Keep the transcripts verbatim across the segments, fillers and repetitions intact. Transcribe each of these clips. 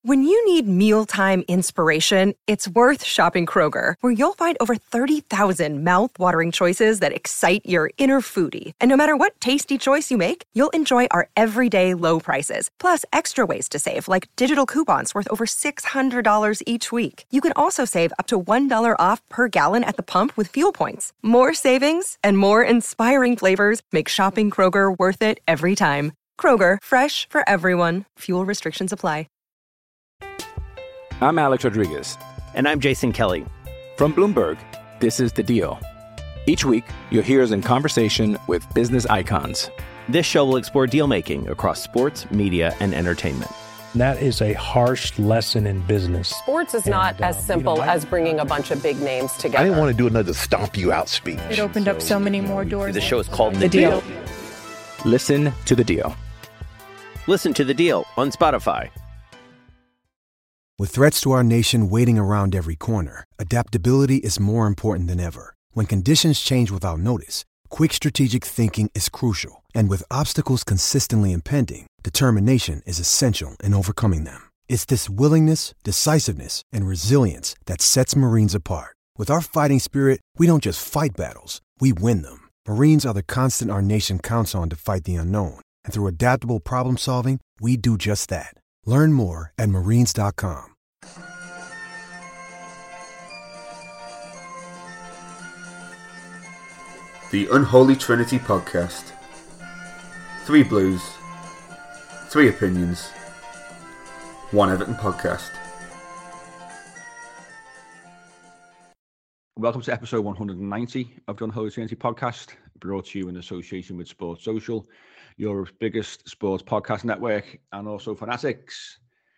When you need mealtime inspiration, it's worth shopping Kroger, where you'll find over thirty thousand mouth-watering choices that excite your inner foodie. And no matter what tasty choice you make, you'll enjoy our everyday low prices, plus extra ways to save, like digital coupons worth over six hundred dollars each week. You can also save up to one dollar off per gallon at the pump with fuel points. More savings and more inspiring flavors make shopping Kroger worth it every time. Kroger, fresh for everyone. Fuel restrictions apply. I'm Alex Rodriguez. And I'm Jason Kelly. From Bloomberg, this is The Deal. Each week, you'll hear us in conversation with business icons. This show will explore deal-making across sports, media, and entertainment. That is a harsh lesson in business. Sports is and, not uh, as simple you know, I, as bringing a bunch of big names together. I didn't want to do another stomp you out speech. It opened so, up so many more doors. The show is called The, the deal. deal. Listen to The Deal. Listen to The Deal on Spotify. With threats to our nation waiting around every corner, adaptability is more important than ever. When conditions change without notice, quick strategic thinking is crucial. And with obstacles consistently impending, determination is essential in overcoming them. It's this willingness, decisiveness, and resilience that sets Marines apart. With our fighting spirit, we don't just fight battles, we win them. Marines are the constant our nation counts on to fight the unknown. And through adaptable problem solving, we do just that. Learn more at marines dot com. The Unholy Trinity Podcast. Three Blues, three opinions, one Everton podcast. Welcome to episode one hundred ninety of the Unholy Trinity Podcast, brought to you in association with Sports Social, Europe's biggest sports podcast network, and also Fanatics.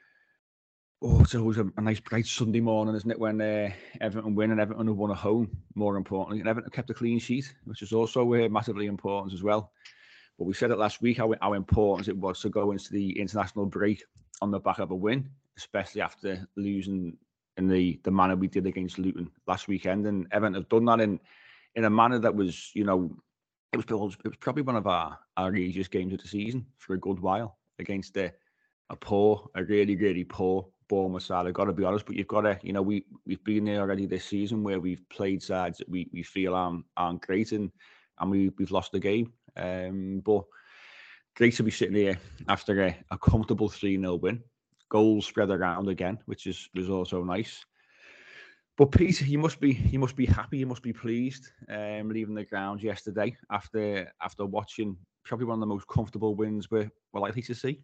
Oh, it's always a, a nice bright Sunday morning, isn't it, when uh, Everton win and Everton have won at home, more importantly. And Everton kept a clean sheet, which is also uh, massively important as well. But we said it last week, how, how important it was to go into the international break on the back of a win, especially after losing in the, the manner we did against Luton last weekend. And Everton have done that in, in a manner that was, you know, it was, it was probably one of our, our easiest games of the season for a good while against a, a poor, a really, really poor Bournemouth side. I've got to be honest, but you've got to, you know, we, we've been there already this season where we've played sides that we, we feel aren't, aren't great and, and we, we've lost the game. Um, but great to be sitting here after a, a comfortable three nil win. Goals spread around again, which is was also nice. But Pete, you must be you must be happy, you must be pleased um, leaving the ground yesterday after after watching probably one of the most comfortable wins we're, we're likely to see.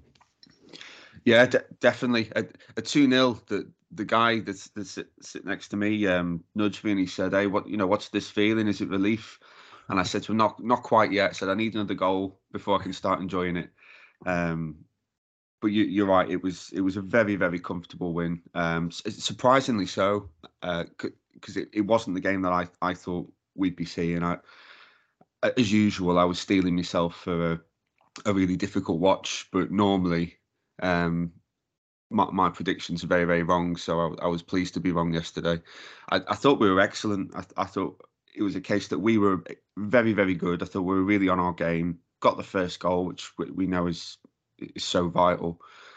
Yeah, de- definitely. A, a two nil, the the guy that's, that's sit, sit next to me um, nudged me and he said, hey, what you know, what's this feeling? Is it relief? And I said to him, not, not quite yet. I said, I need another goal before I can start enjoying it. Um, but you, you're right. It was it was a very, very comfortable win. Um, surprisingly so, because uh, it, it wasn't the game that I, I thought we'd be seeing. I, as usual, I was steeling myself for a, a really difficult watch. But normally, um, my, my predictions are very, very wrong. So I, I was pleased to be wrong yesterday. I, I thought we were excellent. I, I thought it was a case that we were very, very good. I thought we were really on our game. Got the first goal, which we, we know is is so vital.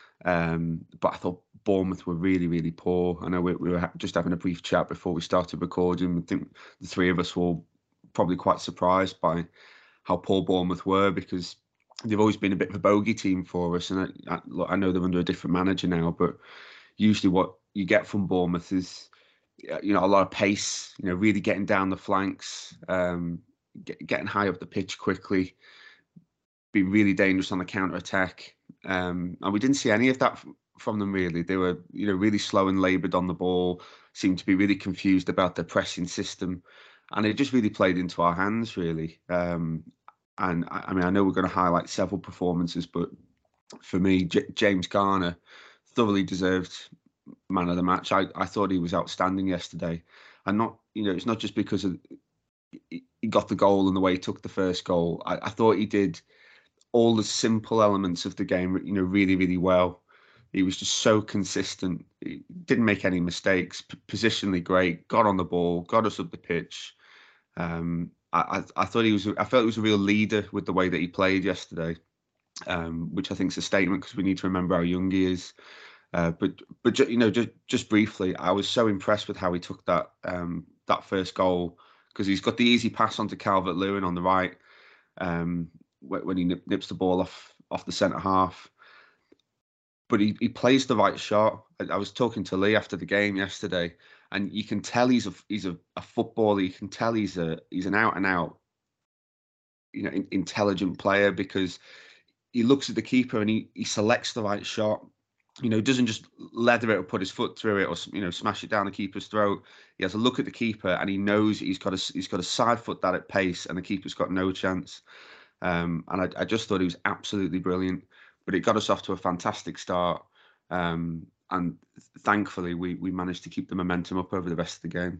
Um, but I thought Bournemouth were really, really poor. I know we, we were just having a brief chat before we started recording. I think the three of us were probably quite surprised by how poor Bournemouth were, because they've always been a bit of a bogey team for us. And I, I, look, I know they're under a different manager now, but usually what you get from Bournemouth is, you know, a lot of pace, you know, really getting down the flanks, um, get, getting high up the pitch quickly, being really dangerous on the counter-attack. Um, and we didn't see any of that f- from them, really. They were, you know, really slow and laboured on the ball, seemed to be really confused about their pressing system. And it just really played into our hands, really. Um, and, I, I mean, I know we're going to highlight several performances, but for me, J- James Garner thoroughly deserved man of the match. I, I thought he was outstanding yesterday. And not, you know, it's not just because of, he got the goal and the way he took the first goal. I, I thought he did all the simple elements of the game, you know, really, really well. He was just so consistent. He didn't make any mistakes. P- positionally great. Got on the ball. Got us up the pitch. Um, I, I, I thought he was. I felt he was a real leader with the way that he played yesterday, um, which I think is a statement, because we need to remember how young he is. Uh, but but you know, just just briefly, I was so impressed with how he took that um, that first goal, because he's got the easy pass onto Calvert-Lewin on the right um, when he nips the ball off off the centre half. But he, he plays the right shot. I, I was talking to Lee after the game yesterday, and you can tell he's a he's a, a footballer. You can tell he's a he's an out and out, you know, in, intelligent player, because he looks at the keeper and he he selects the right shot. You know, doesn't just leather it or put his foot through it or, you know, smash it down the keeper's throat. He has a look at the keeper and he knows he's got to he's got to side foot that at pace, and the keeper's got no chance. Um, and I, I just thought he was absolutely brilliant. But it got us off to a fantastic start, um, and thankfully we we managed to keep the momentum up over the rest of the game.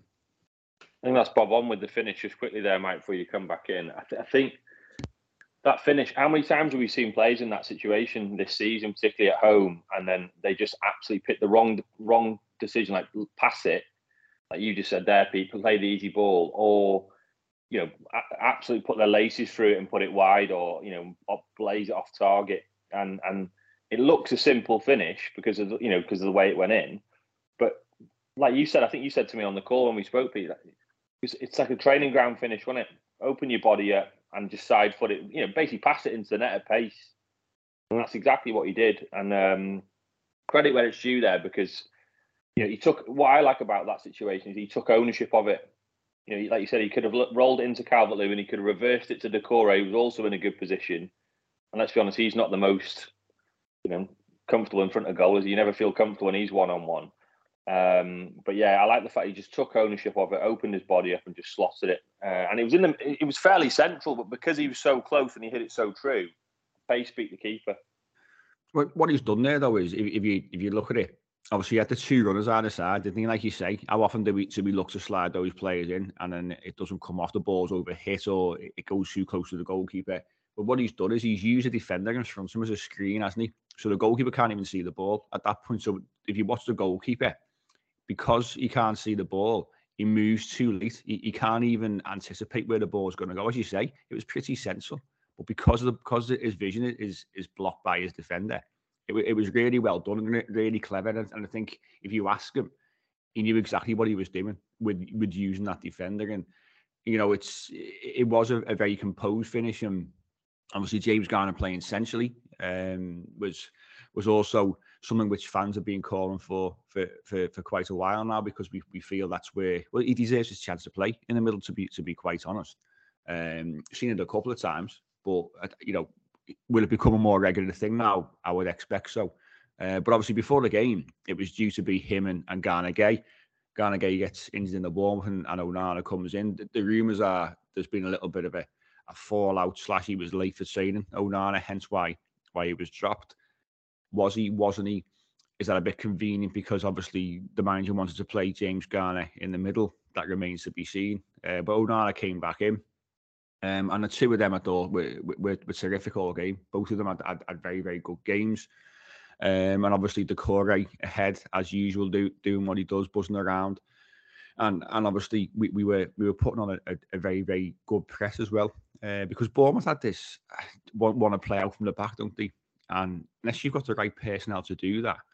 I think that's bob on with the finish. Just quickly there, Mike, before you come back in, I, th- I think. That finish, how many times have we seen players in that situation this season, particularly at home, and then they just absolutely pick the wrong wrong decision, like pass it, like you just said there, people play the easy ball, or, you know, absolutely put their laces through it and put it wide, or, you know, blaze it off target. And and it looks a simple finish because of, you know, because of the way it went in. But like you said, I think you said to me on the call when we spoke, Peter, it's, it's like a training ground finish, wasn't it? Open your body up and just side foot it, you know, basically pass it into the net at pace. And that's exactly what he did. And um, credit where it's due there, because, you know, he took, what I like about that situation is he took ownership of it. You know, like you said, he could have rolled it into Calvert-Lewin, he could have reversed it to Decore, who was also in a good position. And let's be honest, he's not the most, you know, comfortable in front of goal, as you never feel comfortable when he's one-on-one. Um, but yeah, I like the fact he just took ownership of it, opened his body up and just slotted it. Uh, and it was in the, it was fairly central, but because he was so close and he hit it so true, pace beat the keeper. Well, what he's done there though is, if, if you if you look at it, obviously he had the two runners either side, didn't he? Like you say, how often do we do we look to slide those players in and then it doesn't come off, the ball's over hit, or it goes too close to the goalkeeper? But what he's done is he's used a defender in front of him as a screen, hasn't he? So the goalkeeper can't even see the ball at that point. So if you watch the goalkeeper, because he can't see the ball, he moves too late. He, he can't even anticipate where the ball is going to go. As you say, it was pretty central, but because of the, because his vision is is blocked by his defender, it, it was really well done and really clever. And, and I think if you ask him, he knew exactly what he was doing with with using that defender. And you know, it's it was a, a very composed finish. And obviously, James Garner playing centrally um, was was also something which fans have been calling for for, for for quite a while now, because we we feel that's where, well, he deserves his chance to play in the middle, to be to be quite honest. Um, seen it a couple of times, but you know, will it become a more regular thing now? I would expect so. Uh, but obviously, before the game, it was due to be him and, and Garner Gay. Garner Gay gets injured in the warm, and, and Onana comes in. The, the rumours are there's been a little bit of a, a fallout, slash he was late for training, Onana, hence why why he was dropped. Was he, wasn't he? Is that a bit convenient because obviously the manager wanted to play James Garner in the middle? That remains to be seen. Uh, but Onana came back in. Um, and the two of them, I thought, were, were, were terrific all game. Both of them had, had, had very, very good games. Um, and obviously Decore ahead, as usual, do, doing what he does, buzzing around. And and obviously we, we were we were putting on a, a, a very, very good press as well. Uh, because Bournemouth had this, want, want to play out from the back, don't they? And unless you've got the right personnel to do that,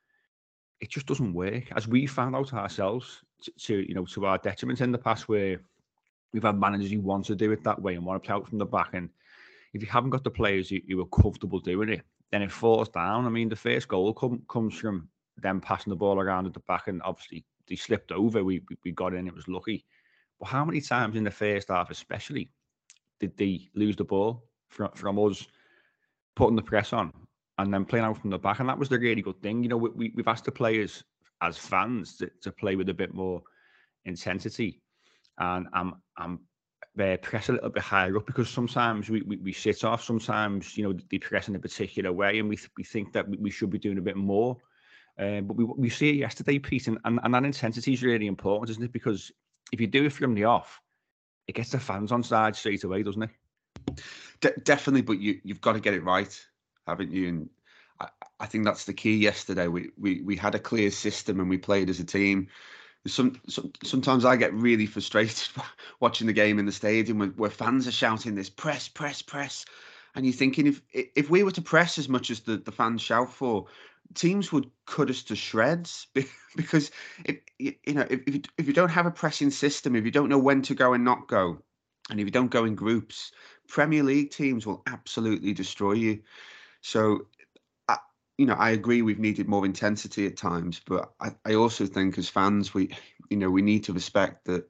it just doesn't work. As we found out ourselves, to, to you know, to our detriment in the past, where we've had managers who want to do it that way and want to play out from the back, and if you haven't got the players who, who are comfortable doing it, then it falls down. I mean, the first goal come, comes from them passing the ball around at the back, and obviously they slipped over. We we got in, it was lucky. But how many times in the first half, especially, did they lose the ball from from us putting the press on and then playing out from the back? And that was the really good thing. You know, we, we, we've asked the players as fans to, to play with a bit more intensity and um, um, uh, press a little bit higher up, because sometimes we, we, we sit off, sometimes, you know, they press in a particular way and we we think that we, we should be doing a bit more. Uh, but we we see it yesterday, Pete, and, and, and that intensity is really important, isn't it? Because if you do it from the off, it gets the fans on side straight away, doesn't it? De- definitely, but you, you've got to get it right, haven't you? And I, I think that's the key yesterday. We, we we had a clear system and we played as a team. Some, some Sometimes I get really frustrated watching the game in the stadium where, where fans are shouting this, press, press, press. And you're thinking, if if we were to press as much as the, the fans shout for, teams would cut us to shreds because if you know if if you, if you don't have a pressing system, if you don't know when to go and not go, and if you don't go in groups, Premier League teams will absolutely destroy you. So, I, you know, I agree we've needed more intensity at times, but I, I also think as fans, we, you know, we need to respect that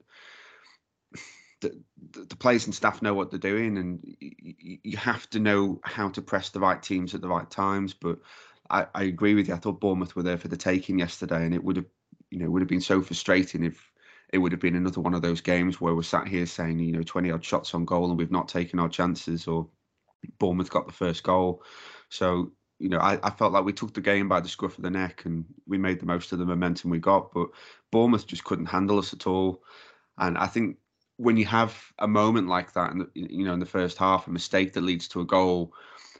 the, the players and staff know what they're doing, and you, you have to know how to press the right teams at the right times. But I, I agree with you. I thought Bournemouth were there for the taking yesterday, and it would have, you know, would have been so frustrating if it would have been another one of those games where we're sat here saying, you know, twenty odd shots on goal and we've not taken our chances, or Bournemouth got the first goal. So, you know, I, I felt like we took the game by the scruff of the neck and we made the most of the momentum we got, but Bournemouth just couldn't handle us at all. And I think when you have a moment like that, in the, you know, in the first half, a mistake that leads to a goal,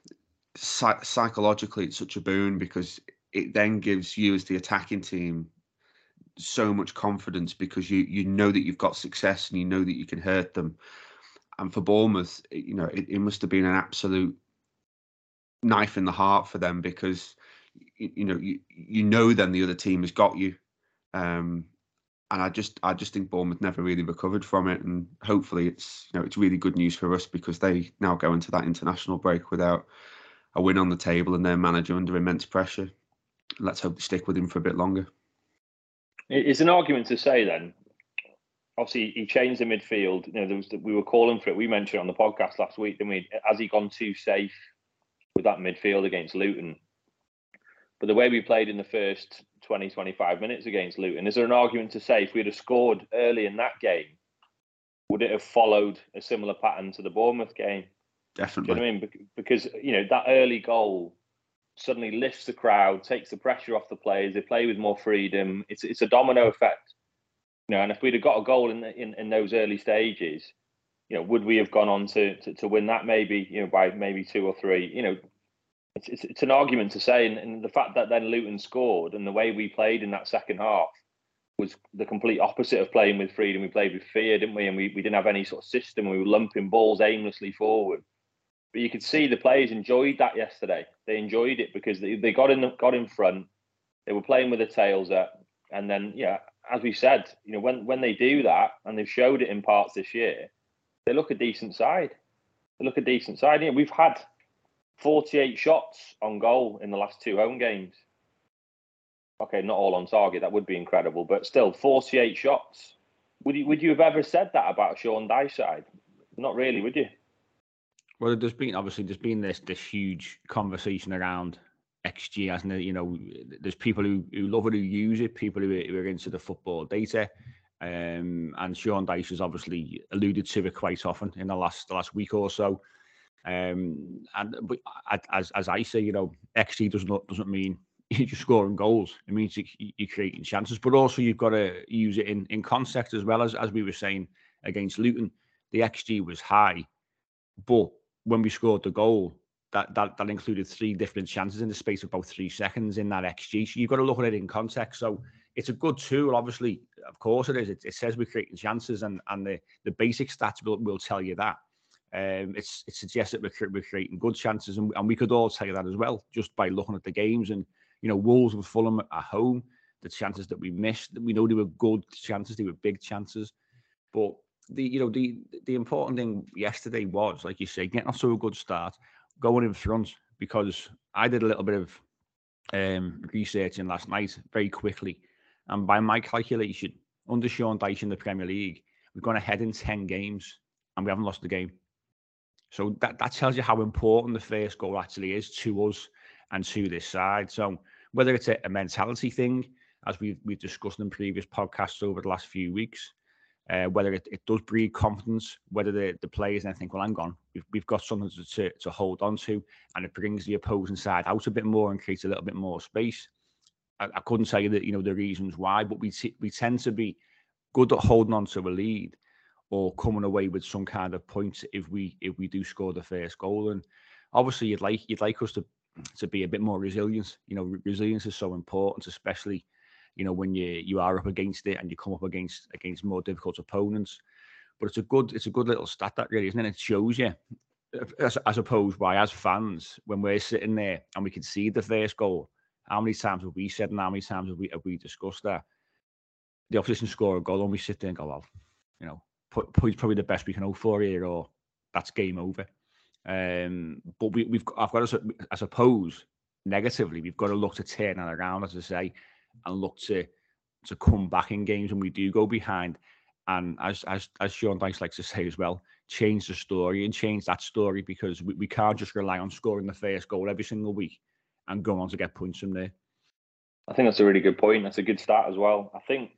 psych- psychologically it's such a boon, because it then gives you as the attacking team so much confidence, because you you know that you've got success and you know that you can hurt them. And for Bournemouth, you know, it, it must have been an absolute knife in the heart for them, because you, you know you you know then the other team has got you. Um, and I just I just think Bournemouth never really recovered from it, and hopefully it's you know it's really good news for us, because they now go into that international break without a win on the table and their manager under immense pressure. Let's hope they stick with him for a bit longer. It's an argument to say then, obviously he changed the midfield. You know, there was we were calling for it. We mentioned it on the podcast last week, didn't we? Has he gone too safe with that midfield against Luton? But the way we played in the first twenty, twenty-five minutes against Luton, is there an argument to say if we'd have scored early in that game, would it have followed a similar pattern to the Bournemouth game? Definitely. Do you know what I mean? Because, you know, that early goal suddenly lifts the crowd, takes the pressure off the players. They play with more freedom. It's it's a domino effect, you know. And if we'd have got a goal in in, in those early stages, you know, would we have gone on to, to to win that? Maybe, you know, by maybe two or three. You know, it's it's, it's an argument to say, and, and the fact that then Luton scored and the way we played in that second half was the complete opposite of playing with freedom. We played with fear, didn't we? And we, we didn't have any sort of system. We were lumping balls aimlessly forward. But you could see the players enjoyed that yesterday. They enjoyed it because they, they got in the, got in front. They were playing with their tails up. And then, yeah, as we said, you know, when, when they do that, and they've showed it in parts this year, they look a decent side. They look a decent side. You know, we've had forty-eight shots on goal in the last two home games. Okay, not all on target. That would be incredible. But still, forty-eight shots. Would you, would you have ever said that about Sean Dyche's side? Not really, would you? Well, there's been obviously there's been this this huge conversation around X G, hasn't there? You know, there's people who, who love it, who use it, people who are, who are into the football data, um, and Sean Dyche has obviously alluded to it quite often in the last the last week or so. Um, and but as as I say, you know, X G does not doesn't mean you're just scoring goals. It means you, you're creating chances, but also you've got to use it in in context as well. As as we were saying against Luton, the X G was high, but when we scored the goal, that, that that included three different chances in the space of about three seconds in that X G. So you've got to look at it in context. So it's a good tool, obviously. Of course it is. It, it says we're creating chances, and, and the, the basic stats will, will tell you that. Um, it's it suggests that we're, we're creating good chances, and, and we could all tell you that as well, just by looking at the games. And, you know, Wolves with Fulham at home, the chances that we missed, we know they were good chances, they were big chances. But The you know the the important thing yesterday was, like you say, getting off to a good start, going in front, because I did a little bit of um, researching last night very quickly, and by my calculation, under Sean Dyche in the Premier League, we've gone ahead in ten games and we haven't lost the game. So that that tells you how important the first goal actually is to us and to this side. So whether it's a, a mentality thing, as we've we've discussed in previous podcasts over the last few weeks. Uh, whether it, it does breed confidence, whether the, the players then think, well, hang on, we've, we've got something to, to, to hold on to, and it brings the opposing side out a bit more and creates a little bit more space. I, I couldn't tell you that, you know, the reasons why, but we t- we tend to be good at holding on to a lead or coming away with some kind of points if we if we do score the first goal. And obviously, you'd like you'd like us to to be a bit more resilient. You know, resilience is so important, especially, you know, when you you are up against it and you come up against against more difficult opponents. But it's a good it's a good little stat, that really, isn't it? It shows you, as, as opposed why, as fans, when we're sitting there and we can see the first goal how many times have we said and how many times have we, have we discussed that? The opposition score a goal and we sit there and go, well, you know, put, put probably the best we can hope for here, or that's game over. Um, but we, we've, I've got to, I suppose, negatively, we've got to look to turn that around, as I say, and look to to come back in games when we do go behind. And as as as Sean Dyche likes to say as well, change the story and change that story, because we, we can't just rely on scoring the first goal every single week and go on to get points from there. I think that's a really good point. That's a good start as well. I think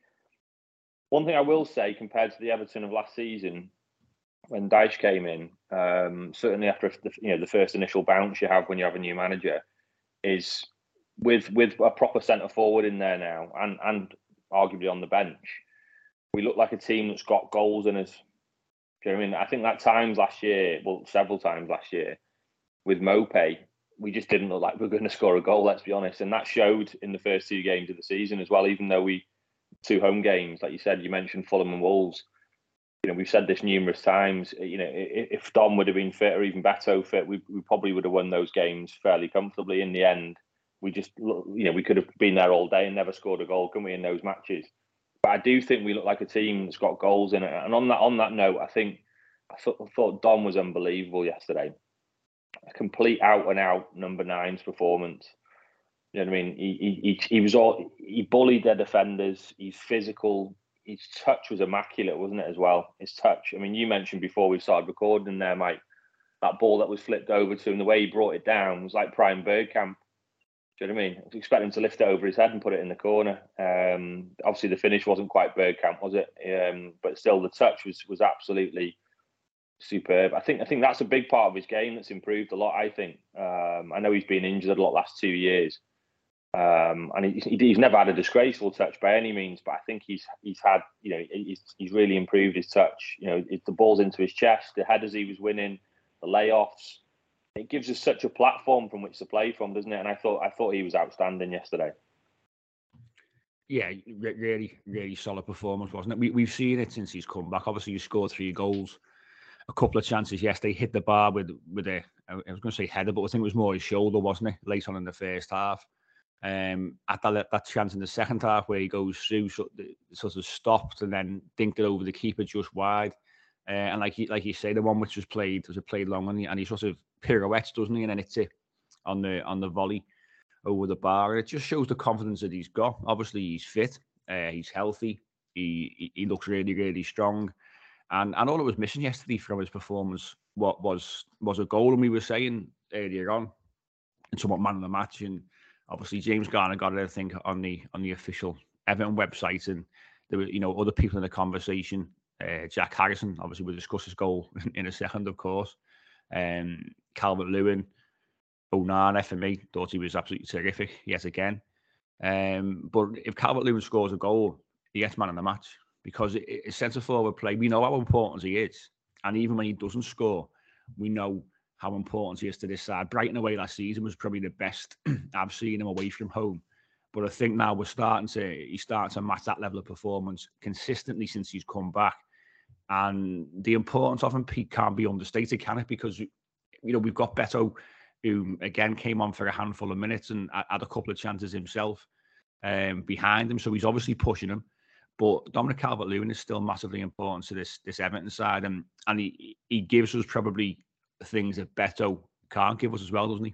one thing I will say, compared to the Everton of last season, when Dyche came in, um, certainly after the, you know, the first initial bounce you have when you have a new manager, is with with a proper centre forward in there now, and and arguably on the bench, we look like a team that's got goals in us. Do you know what I mean? I think that times last year, well, several times last year, with Maupay, we just didn't look like we were going to score a goal, let's be honest. And that showed in the first two games of the season as well, even though we, two home games, like you said, you mentioned Fulham and Wolves. You know, we've said this numerous times, you know, if Dom would have been fit or even Beto fit, we, we probably would have won those games fairly comfortably. In the end, we just, you know, we could have been there all day and never scored a goal, couldn't we, in those matches? But I do think we look like a team that's got goals in it. And on that on that note, I think I thought, I thought Dom was unbelievable yesterday. A complete out and out number nine's performance. You know what I mean? He he he was all he bullied their defenders. He's physical. His touch was immaculate, wasn't it, as well? His touch. I mean, you mentioned before we started recording there, Mike, that ball that was flipped over to him, the way he brought it down was like prime Bergkamp. Do you know what I mean? I was expecting him to lift it over his head and put it in the corner. Um, obviously, the finish wasn't quite Bergkamp, was it? Um, but still, the touch was was absolutely superb. I think I think that's a big part of his game that's improved a lot. I think. Um, I know he's been injured a lot last two years, um, and he, he's never had a disgraceful touch by any means. But I think he's he's had, you know, he's he's really improved his touch. You know, the ball's into his chest, the headers he was winning, the layoffs. It gives us such a platform from which to play from, doesn't it? And I thought I thought he was outstanding yesterday. Yeah, really, really solid performance, wasn't it? We, we've seen it since he's come back. Obviously, he scored three goals, a couple of chances yesterday, hit the bar with with a, I was going to say header, but I think it was more his shoulder, wasn't it? Late on in the first half. Um, at that, that chance in the second half where he goes through, sort of stopped and then dinked it over the keeper just wide. Uh, and like you, like you say, the one which was played was played long, and he, and he sort of pirouettes, doesn't he? And then it's it on the on the volley over the bar. It just shows the confidence that he's got. Obviously, he's fit, uh, he's healthy, he, he he looks really really strong, and and all it was missing yesterday from his performance what was was a goal. And we were saying earlier on, and somewhat man of the match, and obviously James Garner got it, I think, on the on the official Everton website, and there were, you know, other people in the conversation. Uh, Jack Harrison, obviously, we'll discuss his goal in a second, of course. Um, Calvert-Lewin, Onana for me, thought he was absolutely terrific yet again. Um, but if Calvert-Lewin scores a goal, he gets man of the match, because it, it's centre-forward play. We know how important he is. And even when he doesn't score, we know how important he is to this side. Brighton away last season was probably the best I've seen him away from home. But I think now we're starting to, he's starting to match that level of performance consistently since he's come back. And the importance of him, Pete, can't be understated, can it? Because, you know, we've got Beto, who, again, came on for a handful of minutes and had a couple of chances himself um, behind him. So he's obviously pushing him. But Dominic Calvert-Lewin is still massively important to this this Everton side. And, and he, he gives us probably things that Beto can't give us as well, doesn't he?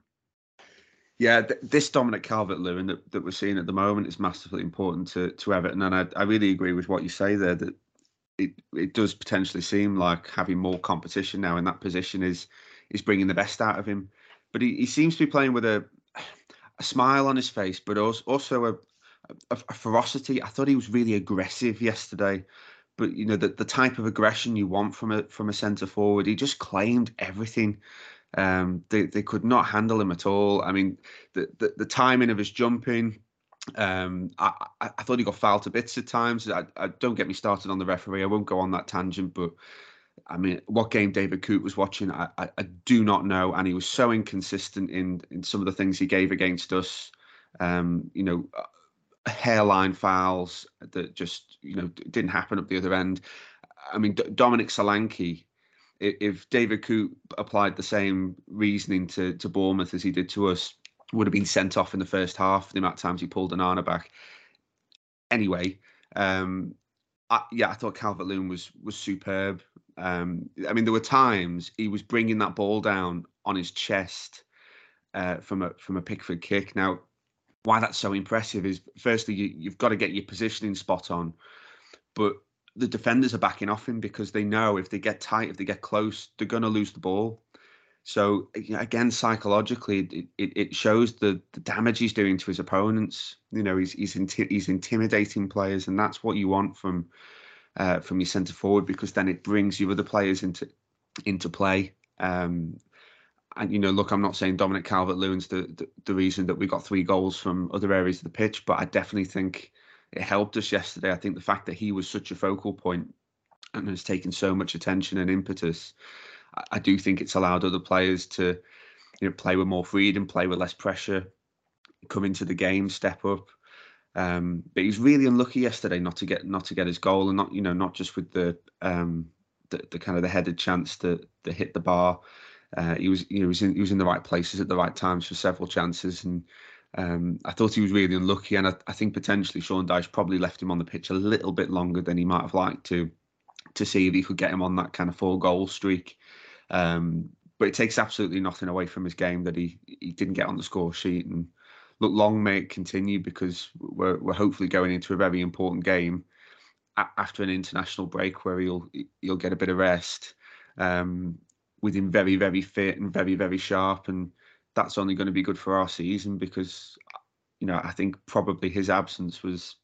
Yeah, th- this Dominic Calvert-Lewin that, that we're seeing at the moment is massively important to, to Everton. And I, I really agree with what you say there, that it, it does potentially seem like having more competition now in that position is is bringing the best out of him. But he, he seems to be playing with a a smile on his face, but also, also a, a, a ferocity. I thought he was really aggressive yesterday. But, you know, the, the type of aggression you want from a from a centre forward, he just claimed everything. Um, they they could not handle him at all. I mean, the the, the timing of his jumping, um, I, I I thought he got fouled to bits at times. I, I don't get me started on the referee. I won't go on that tangent, but I mean, what game David Coote was watching, I, I, I do not know, and he was so inconsistent in in some of the things he gave against us. Um, you know, hairline fouls that just, you know, didn't happen up the other end. I mean, D- Dominic Solanke. If David Coote applied the same reasoning to, to Bournemouth as he did to us, would have been sent off in the first half, the amount of times he pulled Onana back. Anyway, um, I, yeah, I thought Calvert-Lewin was was superb. Um, I mean, there were times he was bringing that ball down on his chest uh, from a from a Pickford kick. Now, why that's so impressive is, firstly, you, you've got to get your positioning spot on, but the defenders are backing off him because they know if they get tight, if they get close, they're going to lose the ball. So again, psychologically, it, it shows the, the damage he's doing to his opponents. You know, he's he's, inti- he's intimidating players, and that's what you want from uh, from your centre forward, because then it brings your other players into into play. Um, and you know, look, I'm not saying Dominic Calvert-Lewin's the, the the reason that we got three goals from other areas of the pitch, but I definitely think it helped us yesterday. I think the fact that he was such a focal point and has taken so much attention and impetus, I do think it's allowed other players to, you know, play with more freedom, play with less pressure, come into the game, step up. Um, but he was really unlucky yesterday not to get not to get his goal, and not you know not just with the um, the, the kind of the headed chance to to hit the bar. Uh, he was you know he was in he was in the right places at the right times for several chances, and um, I thought he was really unlucky. And I, I think potentially Sean Dyche probably left him on the pitch a little bit longer than he might have liked to, to see if he could get him on that kind of four goal streak. Um, but it takes absolutely nothing away from his game that he he didn't get on the score sheet. And look, long may it continue, because we're we're hopefully going into a very important game a- after an international break where he'll he'll get a bit of rest, um, with him very very fit and very very sharp, and that's only going to be good for our season, because you know I think probably his absence was,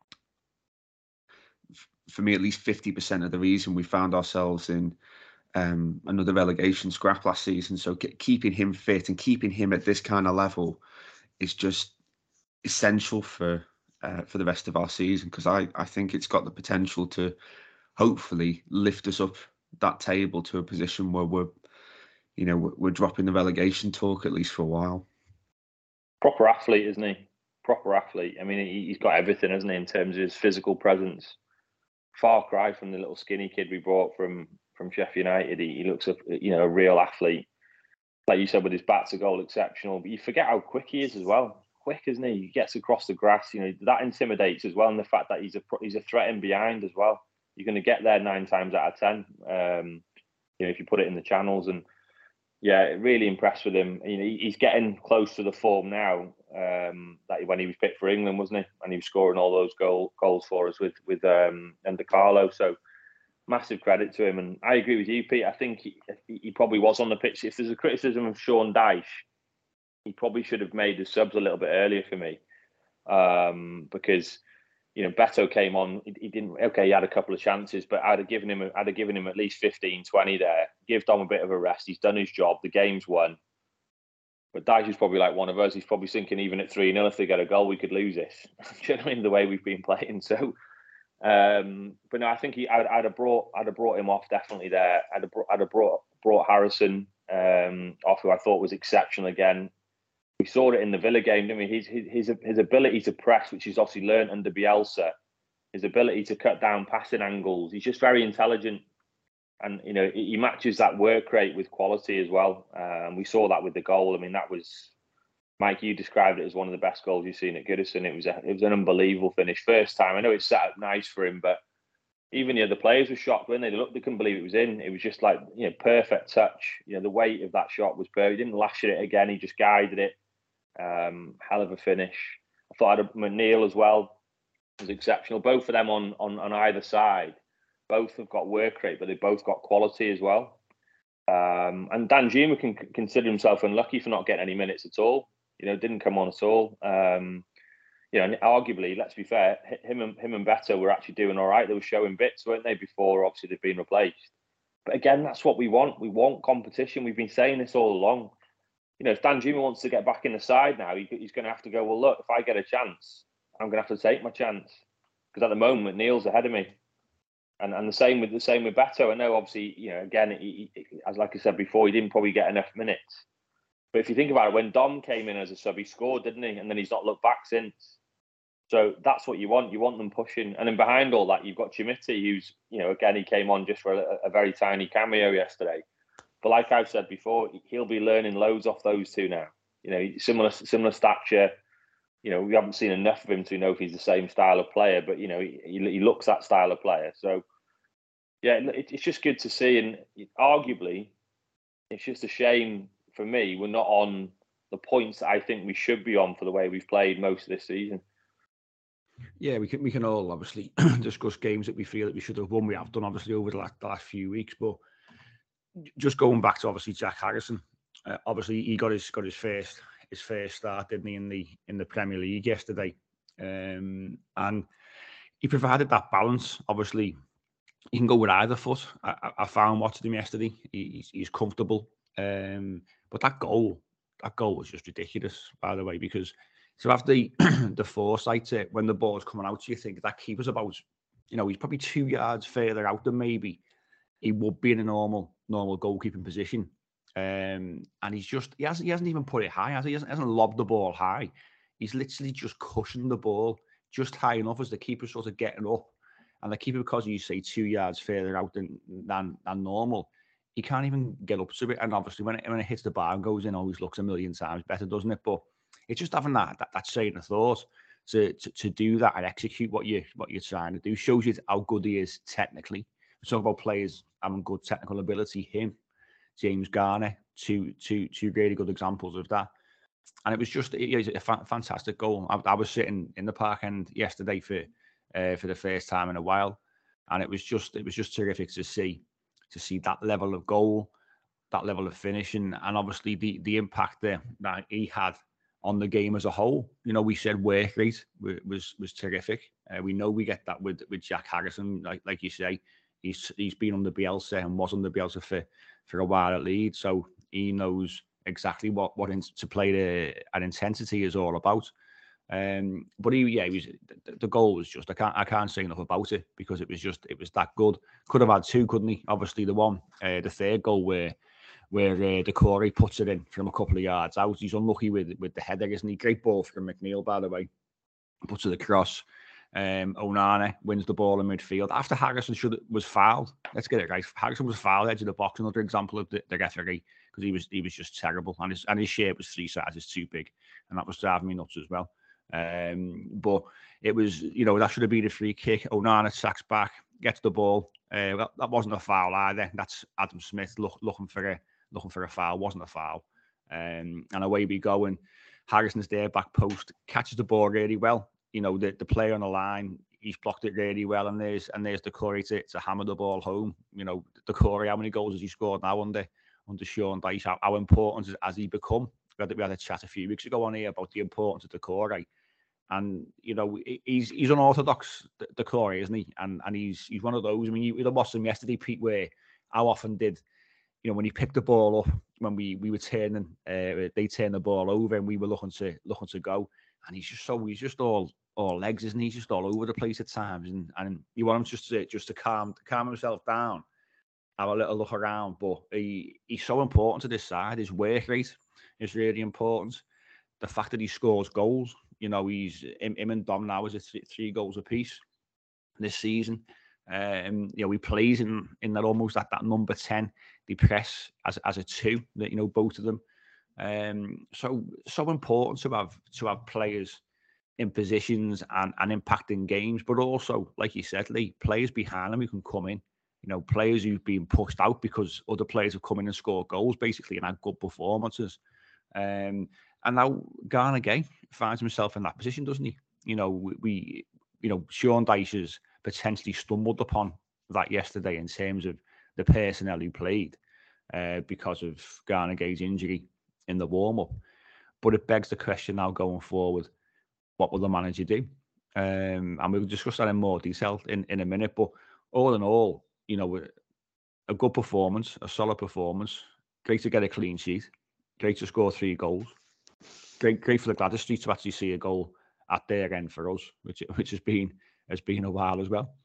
for me at least, fifty percent of the reason we found ourselves in Um, another relegation scrap last season. So ke- keeping him fit and keeping him at this kind of level is just essential for uh, for the rest of our season, because I, I think it's got the potential to hopefully lift us up that table to a position where we're, you know, we're, we're dropping the relegation talk at least for a while. Proper athlete, isn't he? Proper athlete. I mean, he, he's got everything, hasn't he, in terms of his physical presence. Far cry from the little skinny kid we brought from from Sheffield United. He, he looks a you know a real athlete, like you said, with his back to goal, exceptional. But you forget how quick he is as well. Quick, isn't he? He gets across the grass. You know that intimidates as well, and the fact that he's a he's a threat in behind as well. You're going to get there nine times out of ten. Um, you know if you put it in the channels, and yeah, really impressed with him. You know he's getting close to the form now um, that when he was picked for England, wasn't he? And he was scoring all those goal goals for us with with um, Ender Carlo. So massive credit to him. And I agree with you, Pete. I think he, he probably was on the pitch. If there's a criticism of Sean Dyche, he probably should have made the subs a little bit earlier for me, um, because you know Beto came on. He, he didn't. Okay, he had a couple of chances, but I'd have given him. I'd have given him at least fifteen, twenty there. Give Dom a bit of a rest. He's done his job. The game's won. But Dyche is probably like one of us. He's probably thinking, even at three nil, if they get a goal, we could lose this. Do you know what I mean? The way we've been playing. So, um, but no, I think he. I'd, I'd have brought. I'd have brought him off definitely there. I'd have brought. I'd have brought brought Harrison um, off, who I thought was exceptional again. We saw it in the Villa game, didn't we? His his his ability to press, which he's obviously learned under Bielsa. His ability to cut down passing angles. He's just very intelligent. And, you know, he matches that work rate with quality as well. And um, we saw that with the goal. I mean, that was, Mike, you described it as one of the best goals you've seen at Goodison. It was a, it was an unbelievable finish. First time. I know it set up nice for him, but even the other players were shocked when they looked. They couldn't believe it was in. It was just like, you know, perfect touch. You know, the weight of that shot was perfect. He didn't lash at it again. He just guided it. Um, hell of a finish. I thought I'd, McNeil as well was exceptional. Both of them on, on, on either side. Both have got work rate, but they both got quality as well. Um, and Danjuma can consider himself unlucky for not getting any minutes at all. You know, didn't come on at all. Um, you know, and arguably, let's be fair, him and him and Beto were actually doing all right. They were showing bits, weren't they? Before obviously they've been replaced. But again, that's what we want. We want competition. We've been saying this all along. You know, if Danjuma wants to get back in the side now, he, he's going to have to go, well, look, if I get a chance, I'm going to have to take my chance, because at the moment Neil's ahead of me. And and the same with the same with Beto. I know, obviously, you know, again, he, he, as like I said before, he didn't probably get enough minutes. But if you think about it, when Dom came in as a sub, he scored, didn't he? And then he's not looked back since. So that's what you want. You want them pushing. And then behind all that, you've got Chimiti, who's, you know, again, he came on just for a, a very tiny cameo yesterday. But like I've said before, he'll be learning loads off those two now. You know, similar similar stature. You know, we haven't seen enough of him to know if he's the same style of player, but you know, he, he looks that style of player. So, yeah, it, it's just good to see. And arguably, it's just a shame for me we're not on the points that I think we should be on for the way we've played most of this season. Yeah, we can we can all obviously discuss games that we feel that we should have won. We have done obviously over the last, the last few weeks, but just going back to obviously Jack Harrison, uh, obviously he got his got his first. his first start, didn't he, in the in the Premier League yesterday, um, and he provided that balance. Obviously, he can go with either foot. I, I found watching him yesterday; he, he's, he's comfortable. Um, but that goal, that goal was just ridiculous, by the way, because to have the the foresight to, when the ball's coming out, you think that keeper's about, you know, he's probably two yards further out than maybe he would be in a normal normal goalkeeping position. Um, and he's just, he hasn't, he hasn't even put it high, has he? He hasn't, hasn't lobbed the ball high. He's literally just cushioned the ball just high enough as the keeper sort of getting up. And the keeper, because you say two yards further out than, than, than normal, he can't even get up to it. And obviously when it, when it hits the bar and goes in, always looks a million times better, doesn't it? But it's just having that, that, that saying of thought to, to, to do that and execute what, you, what you're trying to do shows you how good he is technically. We talk about players having good technical ability, him, James Garner, two, two, two really good examples of that. And it was just it was a fa- fantastic goal. I, I was sitting in the park end yesterday for uh, for the first time in a while, and it was just it was just terrific to see to see that level of goal, that level of finishing, and obviously the the impact there that he had on the game as a whole. You know, we said work rate was was terrific. Uh, we know we get that with with Jack Harrison, like like you say. He's he's been under Bielsa and was under Bielsa for, for a while at Leeds, so he knows exactly what what in, to play the an intensity is all about. Um, but he, yeah, he was, the, the goal was just I can't I can't say enough about it because it was just it was that good. Could have had two, couldn't he? Obviously, the one, uh, the third goal where where uh, Decore puts it in from a couple of yards out. He's unlucky with with the header, isn't he? Great ball from McNeil, by the way. Puts it across. Um, Onana wins the ball in midfield after Harrison should was fouled. Let's get it right. Harrison was fouled edge of the box. Another example of the, the referee because he was he was just terrible, and his and his shape was three sizes too big, and that was driving me nuts as well. Um, but it was, you know, that should have been a free kick. Onana sacks back, gets the ball. Uh, well, that wasn't a foul either. That's Adam Smith look, looking for a looking for a foul. Wasn't a foul. Um, and away we go. And Harrison's there, back post, catches the ball really well. You know, the, the player on the line, he's blocked it really well, and there's and there's Decore to, to hammer the ball home. You know, Decore, how many goals has he scored now under under Sean Dyche? How, how important has he become? We had, we had a chat a few weeks ago on here about the importance of Decore, and you know, he's he's unorthodox, Decore, isn't he? And and he's he's one of those. I mean, you, you watched him yesterday, Pete, where how often did, you know, when he picked the ball up, when we we were turning, uh, they turned the ball over, and we were looking to looking to go, and he's just so he's just all. all legs, isn't he? He's just all over the place at times, and and you want him just to just to calm to calm himself down, have a little look around. But he he's so important to this side. His work rate is really important. The fact that he scores goals, you know, he's him, him and Dom now is three, three goals apiece this season. Um, you know, he plays in in that almost at that number ten. They press as as a two, that you know both of them. Um, so so important to have to have players in positions and, and impacting games, but also, like you said, Lee, players behind them who can come in, you know, players who've been pushed out because other players have come in and scored goals, basically, and had good performances. Um, and now Gana Gueye finds himself in that position, doesn't he? You know, we, we you know, Sean Dyche has potentially stumbled upon that yesterday in terms of the personnel who played uh, because of Gana Gueye's injury in the warm-up. But it begs the question now going forward, what will the manager do? Um, and we'll discuss that in more detail in, in a minute. But all in all, you know, a good performance, a solid performance. Great to get a clean sheet. Great to score three goals. Great, great for the Gladys Street to actually see a goal at their end for us, which which has been has been a while as well.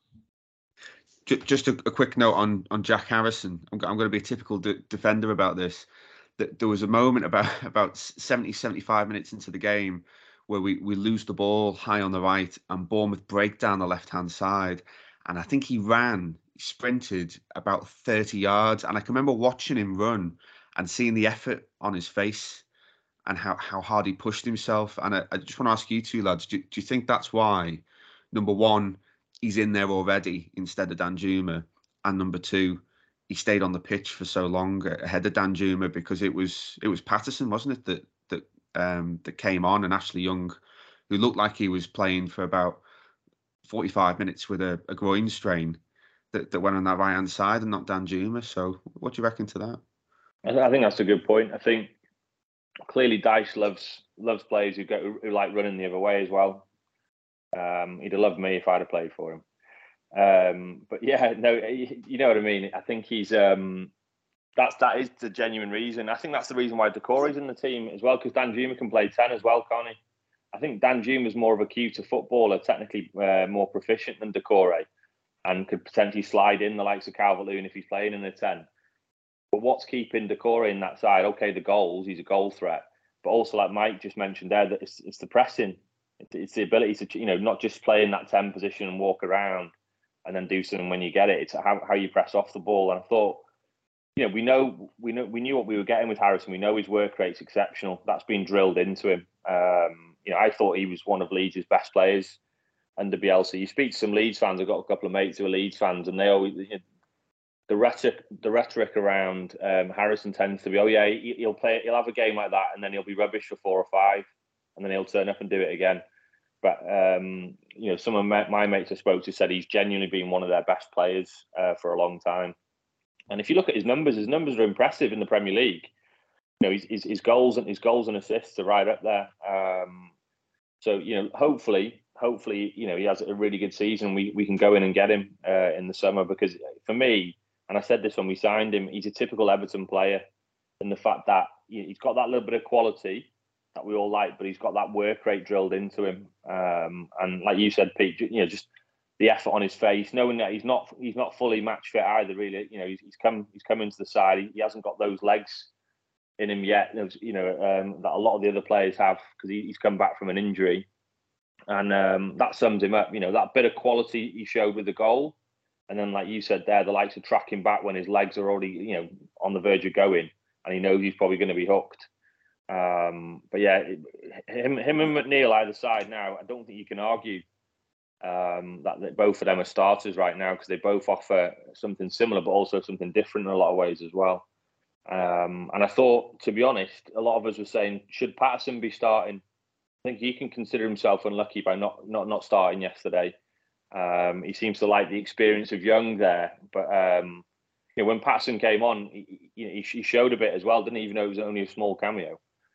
Just a, a quick note on on Jack Harrison. I'm, I'm going to be a typical de- defender about this. That there was a moment about about seventy, seventy-five minutes into the game where we, we lose the ball high on the right and Bournemouth break down the left-hand side. And I think he ran, he sprinted about thirty yards. And I can remember watching him run and seeing the effort on his face. and how, how hard he pushed himself. And I, I just want to ask you two lads, do, do you think that's why, number one, he's in there already instead of Danjuma, and number two, he stayed on the pitch for so long ahead of Danjuma because it was it was Patterson, wasn't it, that that um, that came on, and Ashley Young, who looked like he was playing for about forty-five minutes with a, a groin strain, that, that went on that right hand side and not Danjuma. So, what do you reckon to that? I think that's a good point. I think clearly Dyche loves loves players who go who like running the other way as well. Um, he'd have loved me if I'd have played for him. Um, but yeah, no, you know what I mean. I think he's um, that's that is the genuine reason. I think that's the reason why Doucouré's in the team as well, because Danjuma can play ten as well, can't he? I think Danjuma's more of a cuter footballer, technically uh, more proficient than Doucouré, and could potentially slide in the likes of Calvert-Lewin if he's playing in the ten. But what's keeping Doucouré in that side? Okay, the goals, he's a goal threat, but also like Mike just mentioned there, that it's, it's the pressing, it's, it's the ability to, you know, not just play in that ten position and walk around and then do something when you get it. It's how, how you press off the ball. And I thought, you know, we know we know we knew what we were getting with Harrison. We know his work rate's exceptional. That's been drilled into him. Um, you know, I thought he was one of Leeds' best players under Bielsa. You speak to some Leeds fans. I've got a couple of mates who are Leeds fans, and they always, you know, the rhetoric the rhetoric around um, Harrison tends to be, oh yeah, he, he'll play, he'll have a game like that, and then he'll be rubbish for four or five, and then he'll turn up and do it again. But um, you know, some of my, my mates I spoke to said he's genuinely been one of their best players uh, for a long time. And if you look at his numbers, his numbers are impressive in the Premier League. You know, his, his, his goals and his goals and assists are right up there. Um, so you know, hopefully, hopefully, you know, he has a really good season. We we can go in and get him uh, in the summer, because for me, and I said this when we signed him, he's a typical Everton player, and the fact that you know, he's got that little bit of quality that we all like, but he's got that work rate drilled into him. Um, and like you said, Pete, you know, just the effort on his face, knowing that he's not he's not fully match fit either. Really, you know, he's, he's come he's come into the side. He, he hasn't got those legs in him yet. You know, um, that a lot of the other players have, because he, he's come back from an injury, and um, that sums him up. You know, that bit of quality he showed with the goal, and then like you said there, the likes of tracking back when his legs are already, you know, on the verge of going, and he knows he's probably going to be hooked. Um, but yeah, him, him and McNeil either side now, I don't think you can argue um, that, that both of them are starters right now, because they both offer something similar, but also something different in a lot of ways as well. Um, and I thought, to be honest, a lot of us were saying, should Patterson be starting? I think he can consider himself unlucky by not not, not starting yesterday. Um, he seems to like the experience of Young there, but um, you know, when Patterson came on, he, he, he showed a bit as well, didn't he? Even though it was only a small cameo.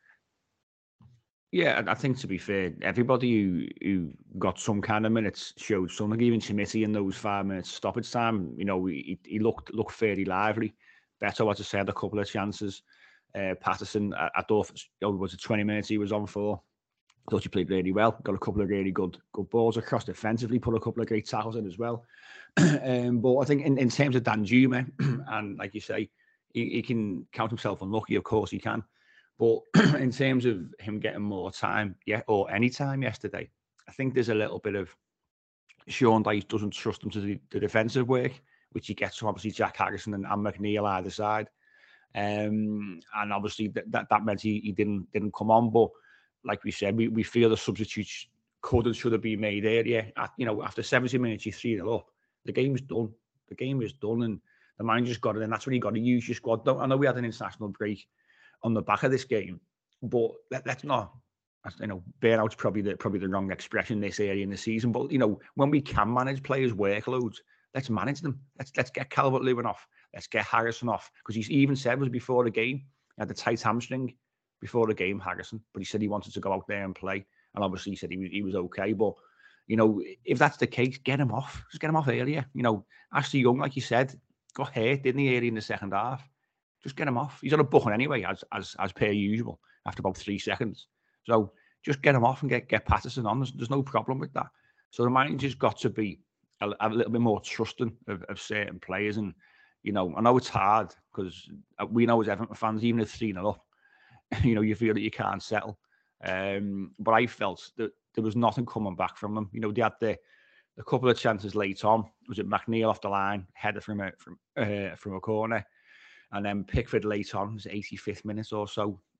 Yeah, I think, to be fair, everybody who, who got some kind of minutes showed something. Even Timothy in those five minutes stoppage time, you know, he, he looked looked fairly lively. Beto, as I said, a couple of chances. Uh, Patterson, I, I thought, oh, was it twenty minutes he was on for? I thought he played really well. Got a couple of really good good balls across defensively, put a couple of great tackles in as well. um, but I think in, in terms of Danjuma, and like you say, he, he can count himself unlucky, of course he can. But in terms of him getting more time, yeah, or any time yesterday, I think there's a little bit of Sean Dyche doesn't trust him to do the defensive work, which he gets from obviously Jack Harrison and, and McNeil either side. Um, and obviously that, that, that meant he, he didn't didn't come on. But like we said, we, we feel the substitutes could and should have been made earlier. At, you know, after seventy minutes, you three nil up. The game's done. The game is done, and the manager's got it, and that's when you got to use your squad. Don't, I know we had an international break on the back of this game, but let, let's not, you know, burnout's probably the probably the wrong expression this area in the season. But you know, when we can manage players' workloads, let's manage them. Let's let's get Calvert-Lewin off. Let's get Harrison off, because he even said it was before the game, he had the tight hamstring before the game, Harrison, but he said he wanted to go out there and play, and obviously he said he was he was okay. But you know, if that's the case, get him off. Just get him off earlier. You know, Ashley Young, like you said, got hurt, didn't he, early in the second half? Just get him off. He's on a booking anyway, as as as per usual, after about three seconds. So just get him off and get, get Patterson on. There's, there's no problem with that. So the manager's got to be a, a little bit more trusting of, of certain players. And, you know, I know it's hard, because we know as Everton fans, even at three nil up, you know, you feel that you can't settle. Um, but I felt that there was nothing coming back from them. You know, they had the, a couple of chances late on. Was it McNeil off the line, header from a, from, uh, from a corner? And then Pickford late on, it was eighty-fifth minute or so,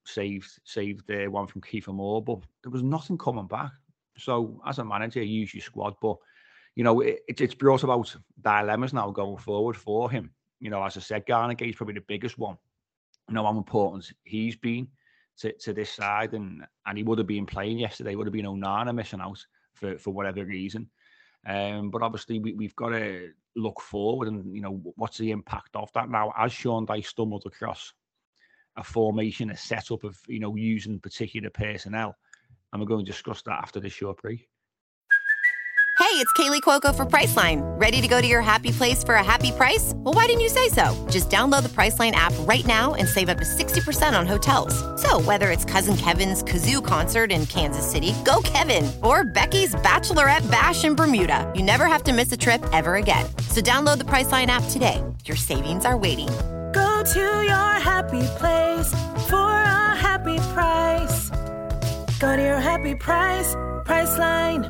saved saved uh, one from Kiefer Moore, but there was nothing coming back. So as a manager, you use your squad, but you know it, it's brought about dilemmas now going forward for him. You know, as I said, Garner is probably the biggest one. You know how important he's been to, to this side, and and he would have been playing yesterday. Would have been Onana missing out for for whatever reason. Um, but obviously we, we've got to look forward, and you know what's the impact of that now as Sean Dyche stumbled across a formation, a setup of you know using particular personnel, and we're going to discuss that after this short break. Hey, it's Kaylee Cuoco for Priceline. Ready to go to your happy place for a happy price? Well, why didn't you say so? Just download the Priceline app right now and save up to sixty percent on hotels. So whether it's Cousin Kevin's Kazoo Concert in Kansas City, go Kevin, or Becky's Bachelorette Bash in Bermuda, you never have to miss a trip ever again. So download the Priceline app today. Your savings are waiting. Go to your happy place for a happy price. Go to your happy price, Priceline.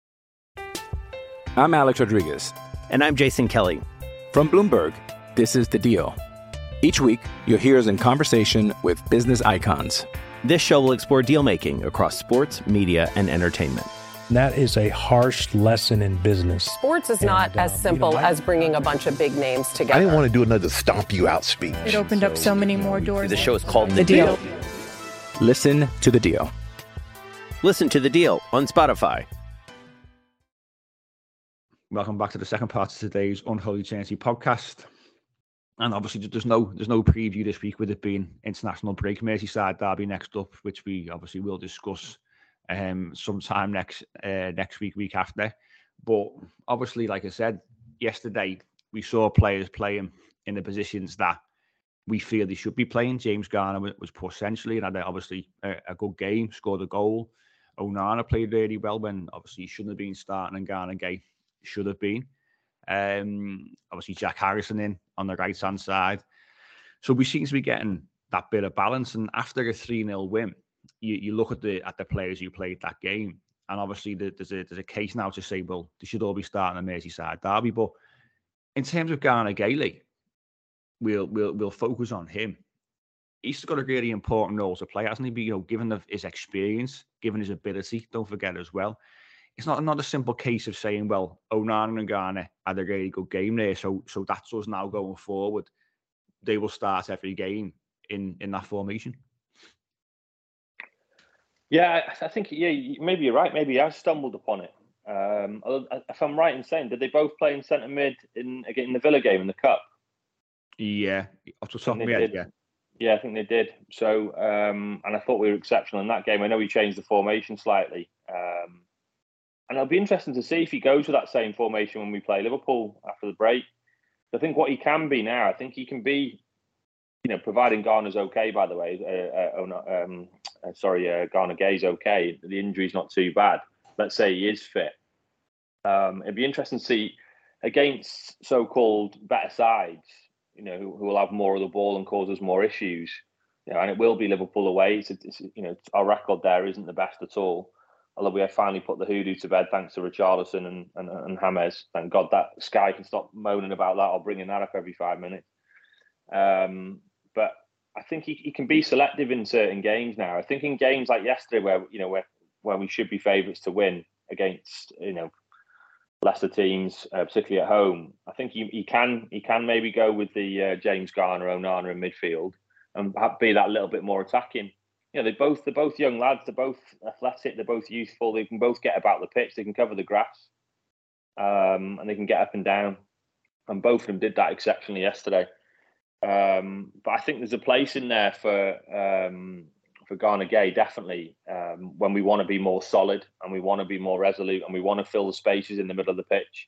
I'm Alex Rodriguez. And I'm Jason Kelly. From Bloomberg, this is The Deal. Each week, you'll hear us in conversation with business icons. This show will explore deal-making across sports, media, and entertainment. That is a harsh lesson in business. Sports is and, not uh, as simple you know, I, as bringing a bunch of big names together. I didn't want to do another stomp you out speech. It opened up so many more doors. The show is called The, The deal. Deal. Listen to The Deal. Listen to The Deal on Spotify. Welcome back to the second part of today's Unholy Trinity podcast. And obviously, there's no there's no preview this week with it being international break. Merseyside derby next up, which we obviously will discuss um, sometime next uh, next week, week after. But obviously, like I said yesterday, we saw players playing in the positions that we feel they should be playing. James Garner was pushed centrally and had obviously a, a good game, scored a goal. Onana played really well when obviously he shouldn't have been starting, and Garner Gay should have been. Um, obviously, Jack Harrison in on the right-hand side. So we seem to be getting that bit of balance. And after a three nil win, you, you look at the at the players who played that game. And obviously, the, there's, a, there's a case now to say, well, they should all be starting a Merseyside derby. But in terms of Garner Gailey, we'll, we'll, we'll focus on him. He's got a really important role to play, hasn't he? You know, given the, his experience, given his ability, don't forget as well. It's not, not a simple case of saying, well, Onana and Garner had a really good game there, so so that's us now going forward. They will start every game in, in that formation. Yeah, I think, yeah, maybe you're right. Maybe I stumbled upon it. Um, if I'm right in saying, did they both play in centre mid in, again, in the Villa game in the Cup? Yeah, off the top of my head, yeah. Yeah, I think they did. So, um, and I thought we were exceptional in that game. I know we changed the formation slightly. Um, And it'll be interesting to see if he goes with that same formation when we play Liverpool after the break. I think what he can be now, I think he can be, you know, providing Garner's okay, by the way. Uh, uh, um, uh, sorry, uh, Garner Gay's okay. The injury's not too bad. Let's say he is fit. Um, it'd be interesting to see against so-called better sides, you know, who, who will have more of the ball and cause us more issues. You know, and it will be Liverpool away. It's, it's, you know, our record there isn't the best at all. Although we have finally put the hoodoo to bed thanks to Richarlison and, and, and James. Thank God that Sky can stop moaning about that or bringing that up every five minutes. Um, but I think he, he can be selective in certain games now. I think in games like yesterday where, you know, where, where we should be favourites to win against, you know, lesser teams, uh, particularly at home, I think he, he can he can maybe go with the uh, James Garner, Onana in midfield and be that little bit more attacking. You know, they both they're both young lads. They're both athletic. They're both youthful. They can both get about the pitch. They can cover the grass, um, and they can get up and down. And both of them did that exceptionally yesterday. Um, but I think there's a place in there for um, for Garner Gay definitely um, when we want to be more solid and we want to be more resolute and we want to fill the spaces in the middle of the pitch.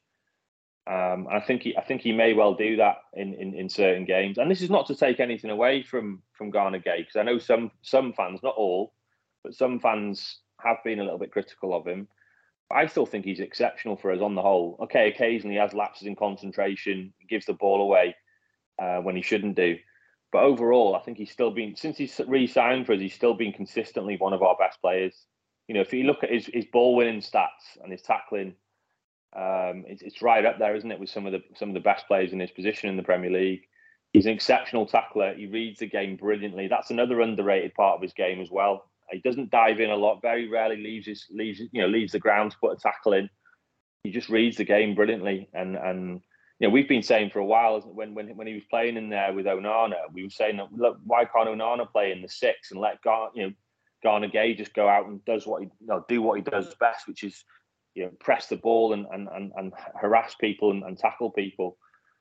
Um, and I think he, I think he may well do that in, in, in certain games. And this is not to take anything away from from Garner Gay, because I know some some fans, not all, but some fans have been a little bit critical of him. I still think he's exceptional for us on the whole. Okay, occasionally he has lapses in concentration, gives the ball away uh, when he shouldn't do. But overall, I think he's still been, since he's re-signed for us, he's still been consistently one of our best players. You know, if you look at his, his ball winning stats and his tackling, Um, it's, it's right up there, isn't it, with some of the some of the best players in his position in the Premier League. He's an exceptional tackler. He reads the game brilliantly. That's another underrated part of his game as well. He doesn't dive in a lot. Very rarely leaves his leaves you know leaves the ground to put a tackle in. He just reads the game brilliantly. And and you know we've been saying for a while when when when he was playing in there with Onana, we were saying that look, why can't Onana play in the six and let Gar you know Gana Gueye just go out and does what he you know, do what he does best, which is you know press the ball and and and, and harass people and, and tackle people.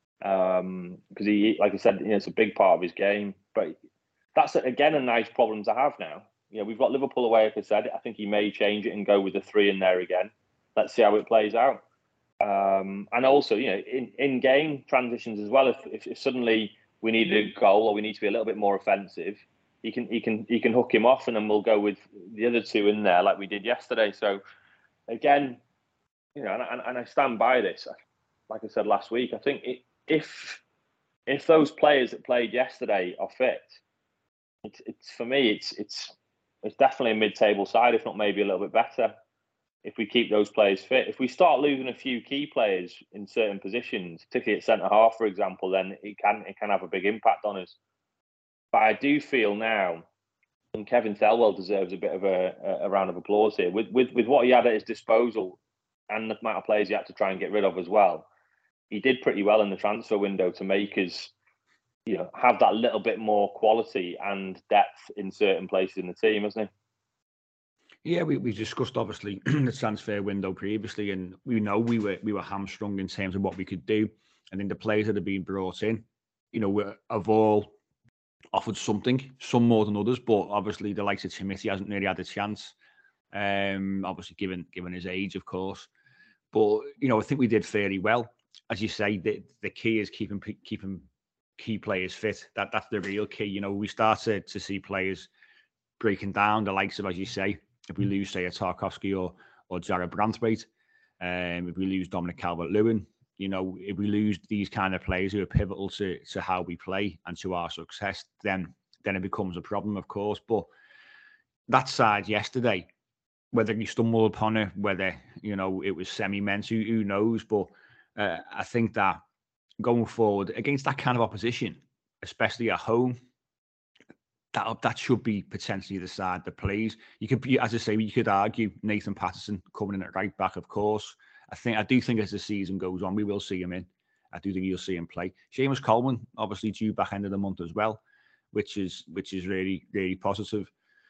Um, because he, like I said, you know, it's a big part of his game. But that's again a nice problem to have now. You know, we've got Liverpool away, like I said. I think he may change it and go with the three in there again. Let's see how it plays out. Um, and also, you know, in, in game transitions as well. If, if if suddenly we need a goal or we need to be a little bit more offensive, he can he can he can hook him off, and then we'll go with the other two in there like we did yesterday. So again, you know, and, and, and I stand by this. Like I said last week, I think it. If if those players that played yesterday are fit, it's it's for me it's it's it's definitely a mid-table side, if not maybe a little bit better. If we keep those players fit, if we start losing a few key players in certain positions, particularly at centre half, for example, then it can it can have a big impact on us. But I do feel now, and Kevin Thelwell deserves a bit of a, a round of applause here with with with what he had at his disposal and the amount of players he had to try and get rid of as well. He did pretty well in the transfer window to make us, you know, have that little bit more quality and depth in certain places in the team, hasn't he? Yeah, we, we discussed obviously the transfer window previously, and we know we were we were hamstrung in terms of what we could do. I think the players that have been brought in, you know, were, have all offered something, some more than others, but obviously the likes of Timothy hasn't really had a chance. Um, obviously given given his age, of course, but you know, I think we did fairly well. As you say, the, the key is keeping keeping key players fit. That that's the real key. You know, we started to see players breaking down the likes of, as you say, if we lose, say, a Tarkowski or or Jared Branthwaite, um, if we lose Dominic Calvert-Lewin, you know, if we lose these kind of players who are pivotal to to how we play and to our success, then then it becomes a problem, of course. But that side yesterday, whether he stumbled upon it, whether you know it was semi-meant, who, who knows, but. Uh, I think that going forward against that kind of opposition, especially at home, that that should be potentially the side that plays. You could, as I say, you could argue Nathan Patterson coming in at right back, of course. I think I do think as the season goes on, we will see him in. I do think you'll see him play. Seamus Coleman, obviously due back end of the month as well, which is which is really really positive.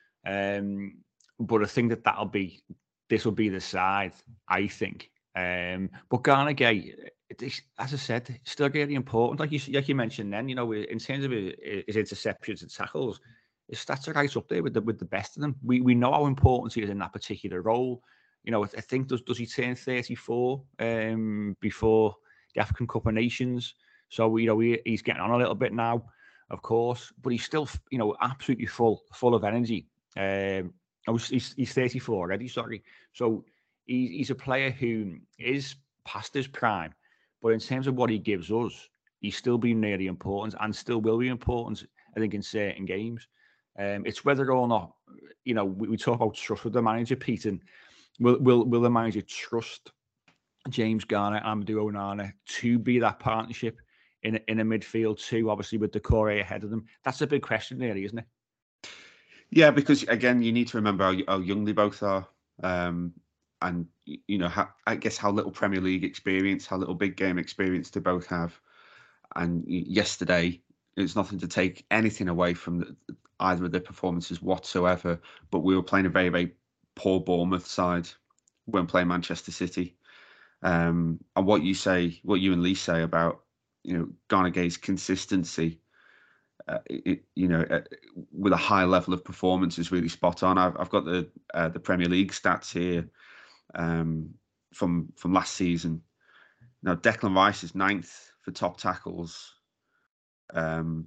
Um, but I think that that'll be this will be the side, I think. Um, but Gana Gueye, as I said, still really important. Like you, like you mentioned, then you know, in terms of his, his interceptions and tackles, his stats are right up there with the with the best of them. We we know how important he is in that particular role. You know, I think does does he turn thirty-four um, before the African Cup of Nations? So you know, he, he's getting on a little bit now, of course, but he's still you know absolutely full full of energy. Um, oh, he's he's thirty-four already. Sorry, so. He's a player who is past his prime, but in terms of what he gives us, he's still been really important and still will be important, I think, in certain games. Um, it's whether or not, you know, we, we talk about trust with the manager, Pete, and will, will, will the manager trust James Garner, Amadou Onana to be that partnership in a, in a midfield too, obviously with Doucouré ahead of them? That's a big question, really, isn't it? Yeah, because, again, you need to remember how, how young they both are. Um, And, you know, how, I guess how little Premier League experience, how little big game experience they both have. And yesterday, it's nothing to take anything away from the, either of their performances whatsoever. But we were playing a very, very poor Bournemouth side when playing Manchester City. Um, and what you say, what you and Lee say about, you know, Gana Gueye's consistency, uh, it, you know, uh, with a high level of performance is really spot on. I've, I've got the uh, the Premier League stats here um, from from last season. Now, Declan Rice is ninth for top tackles. Um,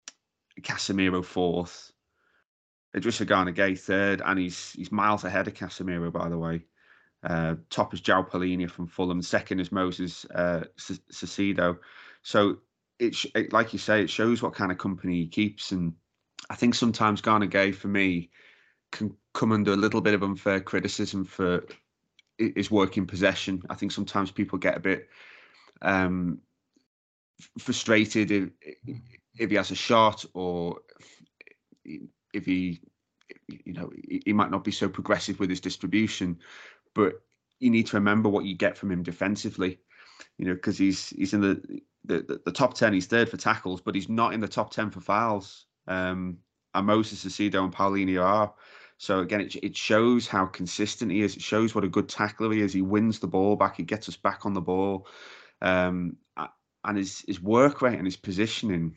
Casemiro fourth. Idrissa Gana Gueye third, and he's he's miles ahead of Casemiro, by the way. Uh, top is João Palhinha from Fulham. Second is Moses uh, Caicedo. So, it, it like you say, it shows what kind of company he keeps. And I think sometimes Gana Gueye, for me, can come under a little bit of unfair criticism for his work in possession. I think sometimes people get a bit um, frustrated if, if he has a shot, or if he, you know, he might not be so progressive with his distribution, but you need to remember what you get from him defensively, you know, because he's he's in the, the the top ten, he's third for tackles, but he's not in the top ten for fouls. Um, and Moses Acedo and Paulinho are. So again, it, it shows how consistent he is. It shows what a good tackler he is. He wins the ball back. He gets us back on the ball. Um, and his, his work rate and his positioning,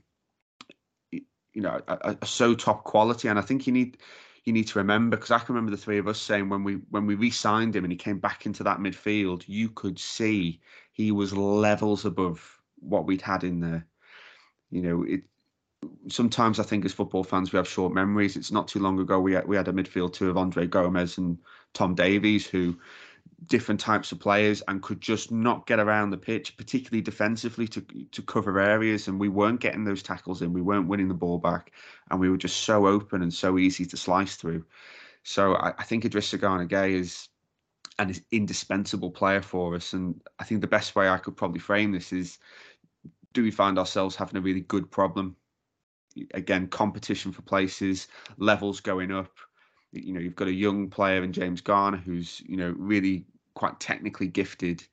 you know, are, are so top quality. And I think you need you need to remember, because I can remember the three of us saying when we when we re-signed him and he came back into that midfield, you could see he was levels above what we'd had in there. You know, it. Sometimes I think as football fans we have short memories. It's not too long ago we had, we had a midfield two of Andre Gomez and Tom Davies, who different types of players and could just not get around the pitch, particularly defensively, to to cover areas, and we weren't getting those tackles in, we weren't winning the ball back, and we were just so open and so easy to slice through. So I, I think Idrissa Gana Gueye is an indispensable player for us, and I think the best way I could probably frame this is, do we find ourselves having a really good problem? Again, competition for places, levels going up. You know, you've got a young player in James Garner who's, you know, really quite technically gifted,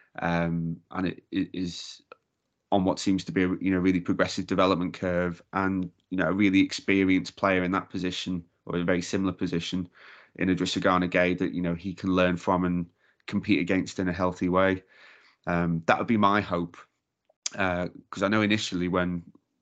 um, and it, it is on what seems to be a, you know, really progressive development curve, and, you know, a really experienced player in that position, or a very similar position in Idrissa Gana Gueye, that, you know, he can learn from and compete against in a healthy way. Um, that would be my hope, because uh, I know initially when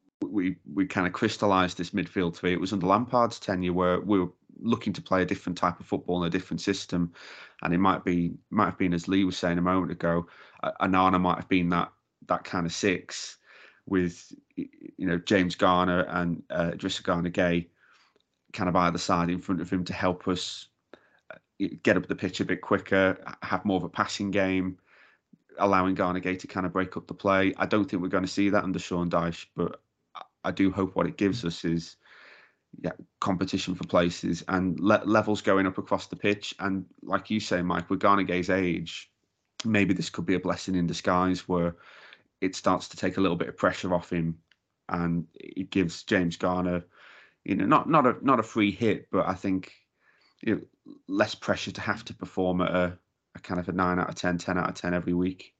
we we kind of crystallised this midfield three, it was under Lampard's tenure, where we were looking to play a different type of football in a different system, and it might be might have been, as Lee was saying a moment ago, Onana might have been that that kind of six, with, you know, James Garner and uh, Idrissa Gana Gueye kind of either side in front of him to help us get up the pitch a bit quicker, have more of a passing game, allowing Gana Gueye to kind of break up the play. I don't think we're going to see that under Sean Dyche, but I do hope what it gives us is, yeah, competition for places and le- levels going up across the pitch. And like you say, Mike, with Gana Gueye's age, maybe this could be a blessing in disguise, where it starts to take a little bit of pressure off him, and it gives James Garner, you know, not not a not a free hit, but I think, you know, less pressure to have to perform at a, a kind of a nine out of ten, ten out of ten every week.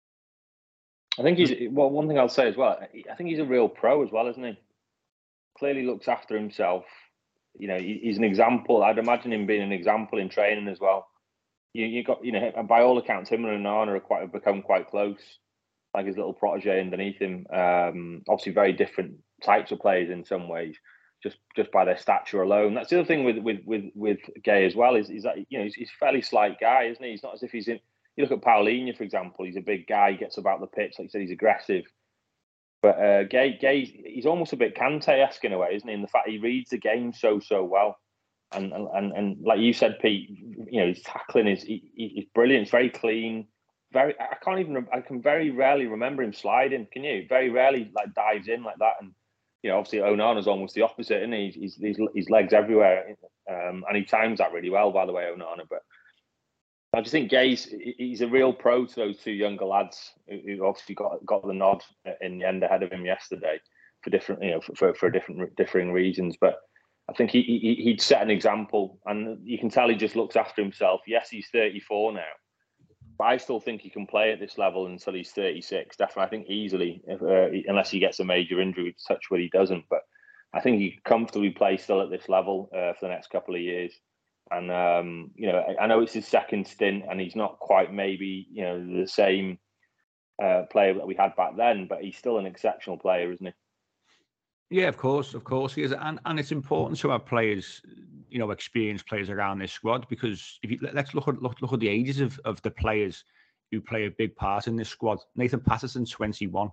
I think he's, well, one thing I'll say as well, I think he's a real pro as well, isn't he? Clearly looks after himself. You know, he's an example. I'd imagine him being an example in training as well. You you got, you know, and by all accounts, him and Onana are quite have become quite close, like his little protege underneath him. Um, obviously, very different types of players in some ways, just just by their stature alone. That's the other thing with with with with Gueye as well, is is that, you know, he's, he's a fairly slight guy, isn't he? He's not as if he's in. You look at Paulinho, for example. He's a big guy, gets about the pitch, like you said, he's aggressive. But uh, Gueye, Gueye, he's almost a bit Kante-esque in a way, isn't he? In the fact he reads the game so, so well. And and and like you said, Pete, you know, his tackling is he, he's brilliant. It's very clean. Very, I can't even. I can very rarely remember him sliding. Can you? Very rarely, like, dives in like that. And, you know, obviously Onana's almost the opposite, isn't he? He's he's his legs everywhere, um, and he times that really well, by the way, Onana. But I just think Gueye's, he's a real pro to those two younger lads who obviously got got the nod in the end ahead of him yesterday for different, you know, for for different differing reasons. But I think he, he he'd set an example, and you can tell he just looks after himself. Yes, he's thirty-four now, but I still think he can play at this level until he's thirty-six. Definitely, I think easily, if, uh, unless he gets a major injury, touch wood he doesn't. But I think he could comfortably play still at this level uh, for the next couple of years. And, um, you know, I know it's his second stint and he's not quite maybe, you know, the same uh, player that we had back then, but he's still an exceptional player, isn't he? Yeah, of course, of course he is. And and it's important to have players, you know, experienced players around this squad, because if you, let's look at look, look at the ages of, of the players who play a big part in this squad. Nathan Patterson, twenty-one.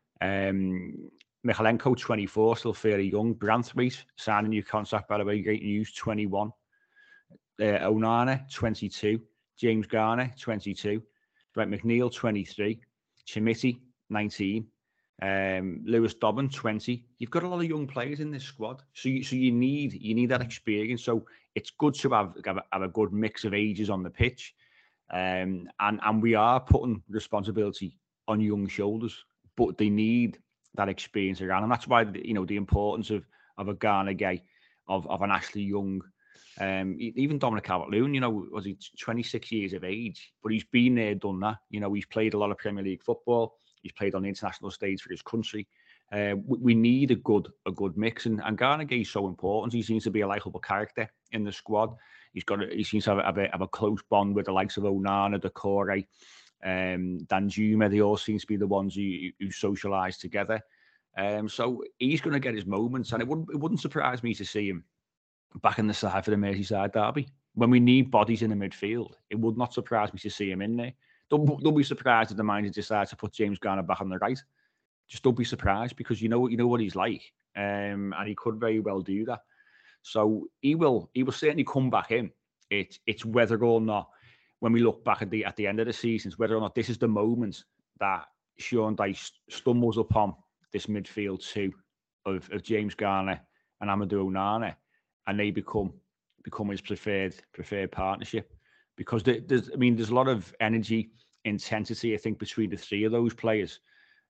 Um, Michalenko, twenty-four, still fairly young. Branthwaite, signing a new contract, by the way, great news, twenty-one. Uh, Onana, twenty-two. James Garner, twenty-two. Brent McNeil, twenty-three. Chimiti, nineteen. Um, Lewis Dobbin, twenty. You've got a lot of young players in this squad, so you, so you need you need that experience. So it's good to have have a, have a good mix of ages on the pitch, um, and and we are putting responsibility on young shoulders, but they need that experience around, and that's why you know the importance of of a Gana Gueye, of of an Ashley Young, um, even Dominic Calvert-Lewin. You know, was he twenty-six years of age, but he's been there, done that. You know, he's played a lot of Premier League football. He's played on the international stage for his country. Uh, we, we need a good a good mix, and, and Gana Gueye is so important. He seems to be a likeable character in the squad. He's got a, he seems to have, have, a, have a close bond with the likes of Onana, Doucouré, um, Danjuma. They all seem to be the ones who, who socialise together. Um, so he's going to get his moments, and it wouldn't it wouldn't surprise me to see him back in the side for the Merseyside derby when we need bodies in the midfield. It would not surprise me to see him in there. Don't, don't be surprised if the manager decides to put James Garner back on the right. Just don't be surprised, because you know you know what he's like, um, and he could very well do that. So he will he will certainly come back in. It, it's whether or not, when we look back at the at the end of the season, whether or not this is the moment that Sean Dyche stumbles upon this midfield two of, of James Garner and Amadou Onana, and they become become his preferred preferred partnership. Because there, there's, I mean, there's a lot of energy, intensity, I think, between the three of those players.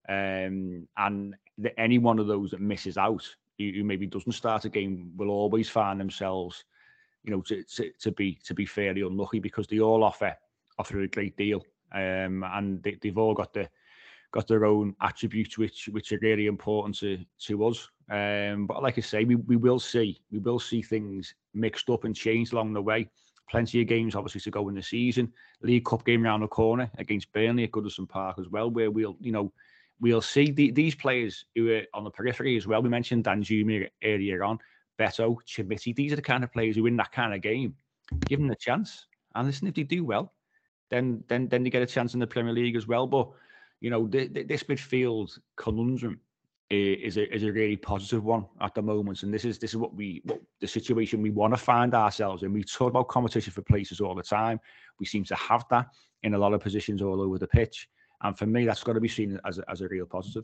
Um, and the, any one of those that misses out, who, who maybe doesn't start a game, will always find themselves, you know, to, to, to be to be fairly unlucky, because they all offer offer a great deal, um, and they, they've all got the got their own attributes which which are really important to to us. Um, but like I say, we, we will see we will see things mixed up and changed along the way. Plenty of games, obviously, to go in the season. League Cup game round the corner against Burnley at Goodison Park as well, where we'll, you know, we'll see the, these players who are on the periphery as well. We mentioned Danjuma earlier on, Beto, Chimiti. These are the kind of players who, in that kind of game, give them a chance. And listen, if they do well, then then then they get a chance in the Premier League as well. But you know, the, the, this midfield conundrum is a is a really positive one at the moment, and this is this is what we what the situation we want to find ourselves in. We talk about competition for places all the time. We seem to have that in a lot of positions all over the pitch, and for me, that's got to be seen as a, as a real positive.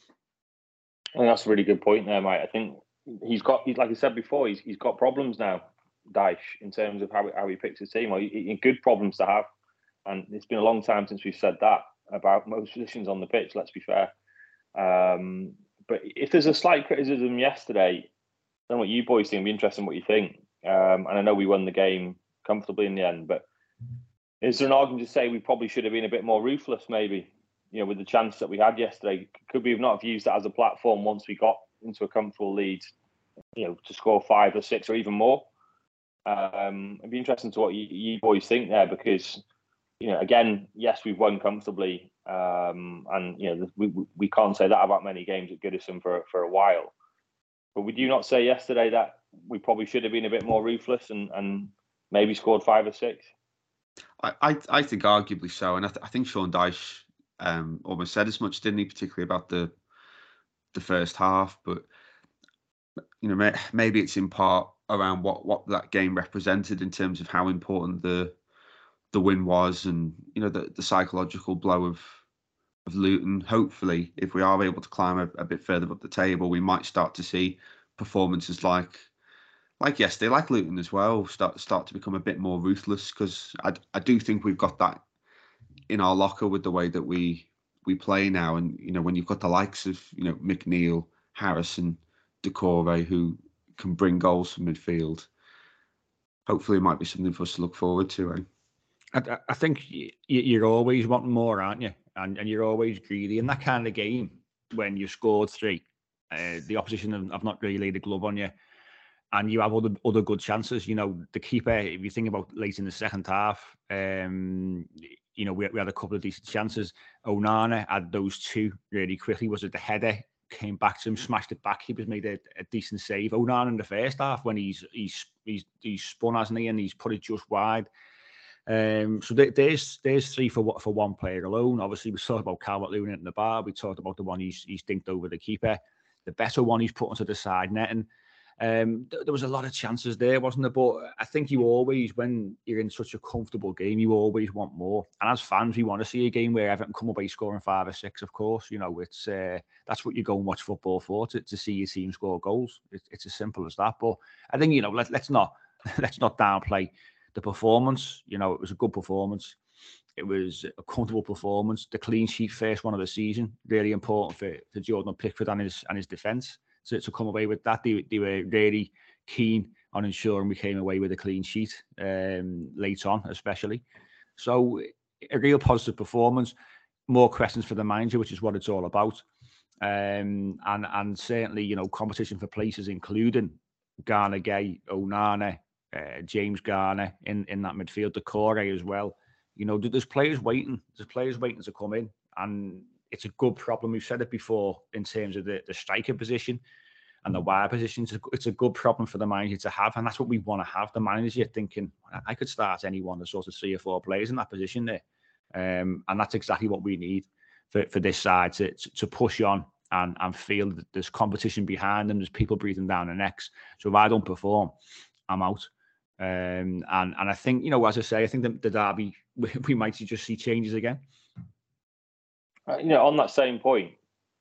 I think that's a really good point there, mate. I think he's got, he's, like I said before, he's he's got problems now, Dyche, in terms of how how he picks his team. Well, he, he, good problems to have, and it's been a long time since we've said that about most positions on the pitch. Let's be fair. Um, But if there's a slight criticism yesterday, I don't know what you boys think. It'd be interesting what you think. Um, and I know we won the game comfortably in the end, but is there an argument to say we probably should have been a bit more ruthless, maybe? You know, with the chance that we had yesterday, could we have not have used that as a platform once we got into a comfortable lead, you know, to score five or six or even more? Um, it'd be interesting to what you, you boys think there, because, you know, again, yes, we've won comfortably. Um, and, you know, we we can't say that about many games at Goodison for, for a while. But would you not say yesterday that we probably should have been a bit more ruthless and, and maybe scored five or six? I, I, I think arguably so. And I, th- I think Sean Dyche um, almost said as much, didn't he, particularly about the the first half. But, you know, may, maybe it's in part around what, what that game represented in terms of how important the the win was, and, you know, the, the psychological blow of of Luton. Hopefully, if we are able to climb a, a bit further up the table, we might start to see performances like like yesterday, like Luton as well, start start to become a bit more ruthless, because I, I do think we've got that in our locker with the way that we we play now. And, you know, when you've got the likes of, you know, McNeil, Harrison, Doucouré, who can bring goals from midfield, hopefully it might be something for us to look forward to, eh? I, I think you're always wanting more, aren't you? And, and you're always greedy in that kind of game. When you scored three, uh, the opposition have, have not really laid a glove on you, and you have other other good chances. You know, the keeper, if you think about late in the second half, um, you know, we, we had a couple of decent chances. Onana had those two really quickly. Was it the header? Came back to him, smashed it back. He was made a, a decent save. Onana in the first half, when he's he's he's he's spun, hasn't he, and he's put it just wide. Um, so there, there's there's three for for one player alone. Obviously, we talked about Calvert-Lewin in the bar. We talked about the one he's he's dinked over the keeper. The better one he's put onto the side netting. Um, th- there was a lot of chances there, wasn't there? But I think you always, when you're in such a comfortable game, you always want more. And as fans, we want to see a game where Everton come away scoring five or six. Of course, you know, it's uh, that's what you go and watch football for, to, to see your team score goals. It, it's as simple as that. But I think, you know, let, let's not let's not downplay the performance. You know, it was a good performance. It was a comfortable performance. The clean sheet first one of the season, really important for, for Jordan Pickford and his and his defence. So to come away with that, they, they were really keen on ensuring we came away with a clean sheet um, late on, especially. So a real positive performance. More questions for the manager, which is what it's all about. Um, and and certainly, you know, competition for places, including Garner, Gay, Onana, uh, James Garner in, in that midfield, Decore as well. You know, there's players waiting. There's players waiting to come in, and it's a good problem. We've said it before in terms of the, the striker position and the wide position. It's a, it's a good problem for the manager to have, and that's what we want to have. The manager thinking, I could start any one of sort of three or four players in that position there, um, and that's exactly what we need for, for this side to, to to push on and and feel that there's competition behind them. There's people breathing down their necks. So if I don't perform, I'm out. Um, and and I think, you know, as I say, I think the, the derby, we, we might just see changes again. Uh, you know, on that same point,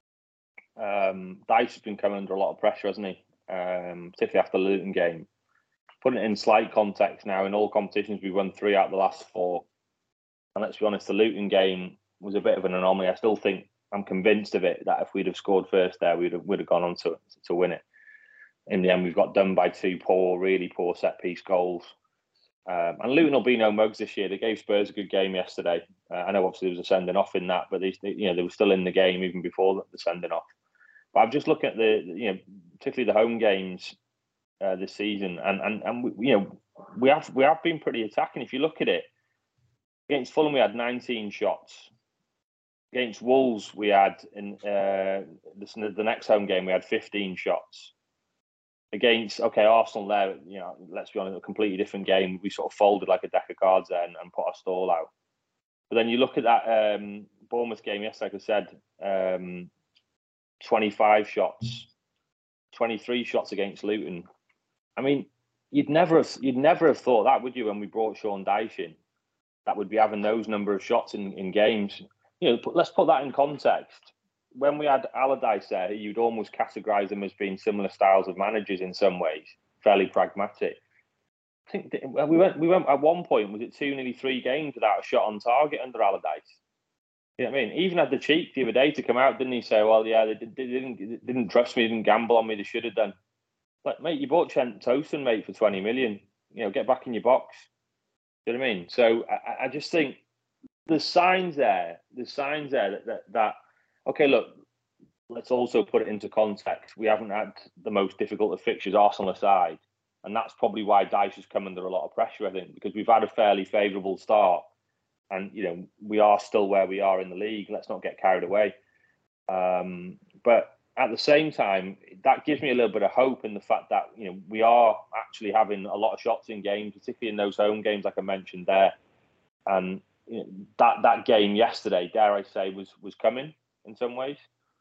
um, Dyche has been coming under a lot of pressure, hasn't he? Um, particularly after the Luton game. Putting it in slight context now, in all competitions, we've won three out of the last four. And let's be honest, the Luton game was a bit of an anomaly. I still think, I'm convinced of it, that if we'd have scored first there, we'd have, we'd have gone on to, to win it. In the end, we've got done by two poor, really poor set-piece goals. Um, and Luton will be no mugs this year. They gave Spurs a good game yesterday. Uh, I know obviously there was a sending-off in that, but they, you know, they were still in the game even before the sending-off. But I'm just looking at the, you know, particularly the home games uh, this season, and and and we, you know, we have we have been pretty attacking. If you look at it, against Fulham we had nineteen shots. Against Wolves we had in uh, the, the next home game we had fifteen shots. Against, okay, Arsenal there, you know, let's be honest, a completely different game. We sort of folded like a deck of cards there and, and put our stall out. But then you look at that um, Bournemouth game yesterday, like I said, um, twenty-five shots, twenty-three shots against Luton. I mean, you'd never have, you'd never have thought that, would you, when we brought Sean Dyche in, that would be having those number of shots in, in games. You know, let's put that in context. When we had Allardyce there, you'd almost categorise them as being similar styles of managers in some ways, fairly pragmatic. I think we went we went at one point, was it two, nearly three games without a shot on target under Allardyce? You know what I mean? He even had the cheek the other day to come out, didn't he? Say, well, yeah, they, they didn't they didn't trust me, they didn't gamble on me, they should have done. But mate, you bought Trent Tosun, mate, for twenty million. You know, get back in your box. You know what I mean? So I, I just think there's signs there. There's signs there that, that that. Okay, look, let's also put it into context. We haven't had the most difficult of fixtures, Arsenal aside. And that's probably why Dyche has come under a lot of pressure, I think, because we've had a fairly favourable start. And, you know, we are still where we are in the league. Let's not get carried away. Um, but at the same time, that gives me a little bit of hope in the fact that, you know, we are actually having a lot of shots in games, particularly in those home games, like I mentioned there. And you know, that, that game yesterday, dare I say, was was coming. In some ways,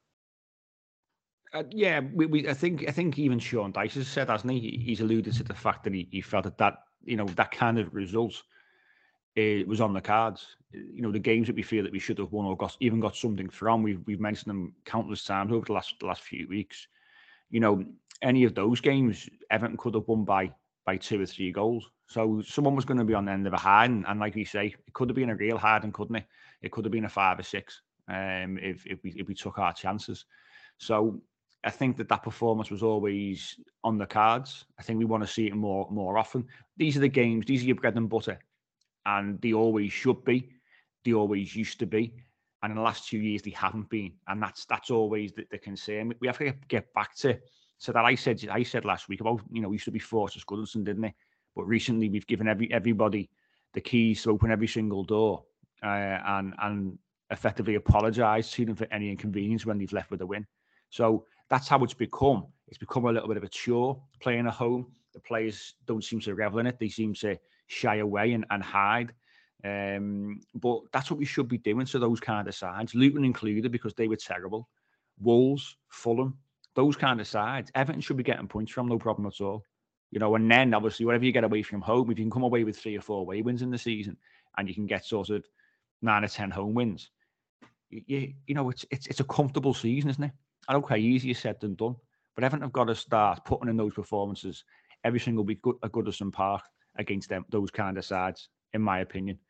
uh, yeah, we, we I think I think even Sean Dyche has said, hasn't he? He's alluded to the fact that he, he felt that that you know that kind of result uh, was on the cards. You know, the games that we feel that we should have won or got even got something from. We've we've mentioned them countless times over the last the last few weeks. You know, any of those games, Everton could have won by by two or three goals. So someone was going to be on the end of a hide, and, and like we say, it could have been a real hide, and couldn't it? It could have been a five or six. Um, if if we if we took our chances, so I think that that performance was always on the cards. I think we want to see it more more often. These are the games. These are your bread and butter, and they always should be. They always used to be, and in the last two years they haven't been, and that's that's always the, the concern. We have to get, get back to so that I said I said last week about you know we used to be Fortress Goodison, didn't it? But recently we've given every everybody the keys to open every single door, uh, and and. effectively apologise to them for any inconvenience when they've left with a win. So that's how it's become. It's become a little bit of a chore playing at home. The players don't seem to revel in it. They seem to shy away and, and hide. Um, but that's what we should be doing to those kind of sides, Luton included, because they were terrible. Wolves, Fulham, those kind of sides. Everton should be getting points from, no problem at all. You know, and then obviously whatever you get away from home, if you can come away with three or four away wins in the season and you can get sort of nine or ten home wins, You, you know, it's it's it's a comfortable season, isn't it? And okay, easier said than done. But Everton have got to start putting in those performances every single week at Goodison Park against them, those kind of sides, in my opinion.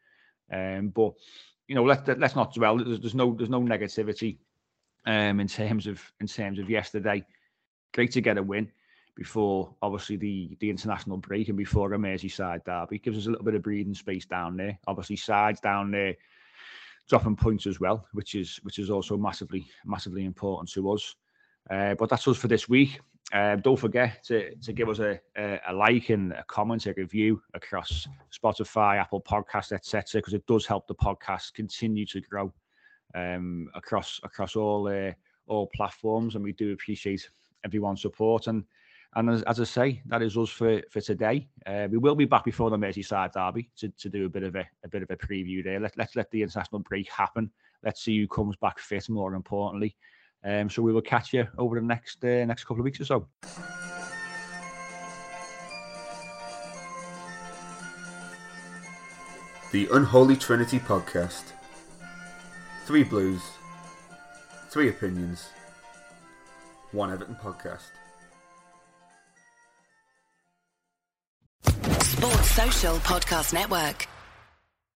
Um, but you know, let let's not dwell. There's, there's no there's no negativity um, in terms of in terms of yesterday. Great to get a win before obviously the the international break and before a Merseyside derby. Gives us a little bit of breathing space down there. Obviously, sides down there dropping points as well, which is which is also massively massively important to us. Uh, but that's us for this week. Uh, don't forget to, to give us a, a, a like and a comment, a review across Spotify, Apple Podcasts, et cetera, because it does help the podcast continue to grow um, across across all uh, all platforms, and we do appreciate everyone's support. And and as, as I say, that is us for for today. Uh, we will be back before the Merseyside derby to, to do a bit of a, a bit of a preview there. Let, let's let the international break happen. Let's see who comes back fit. More importantly. Um, so we will catch you over the next uh, next couple of weeks or so. The Unholy Trinity Podcast. Three Blues, three opinions, one Everton podcast. Sports Social Podcast Network.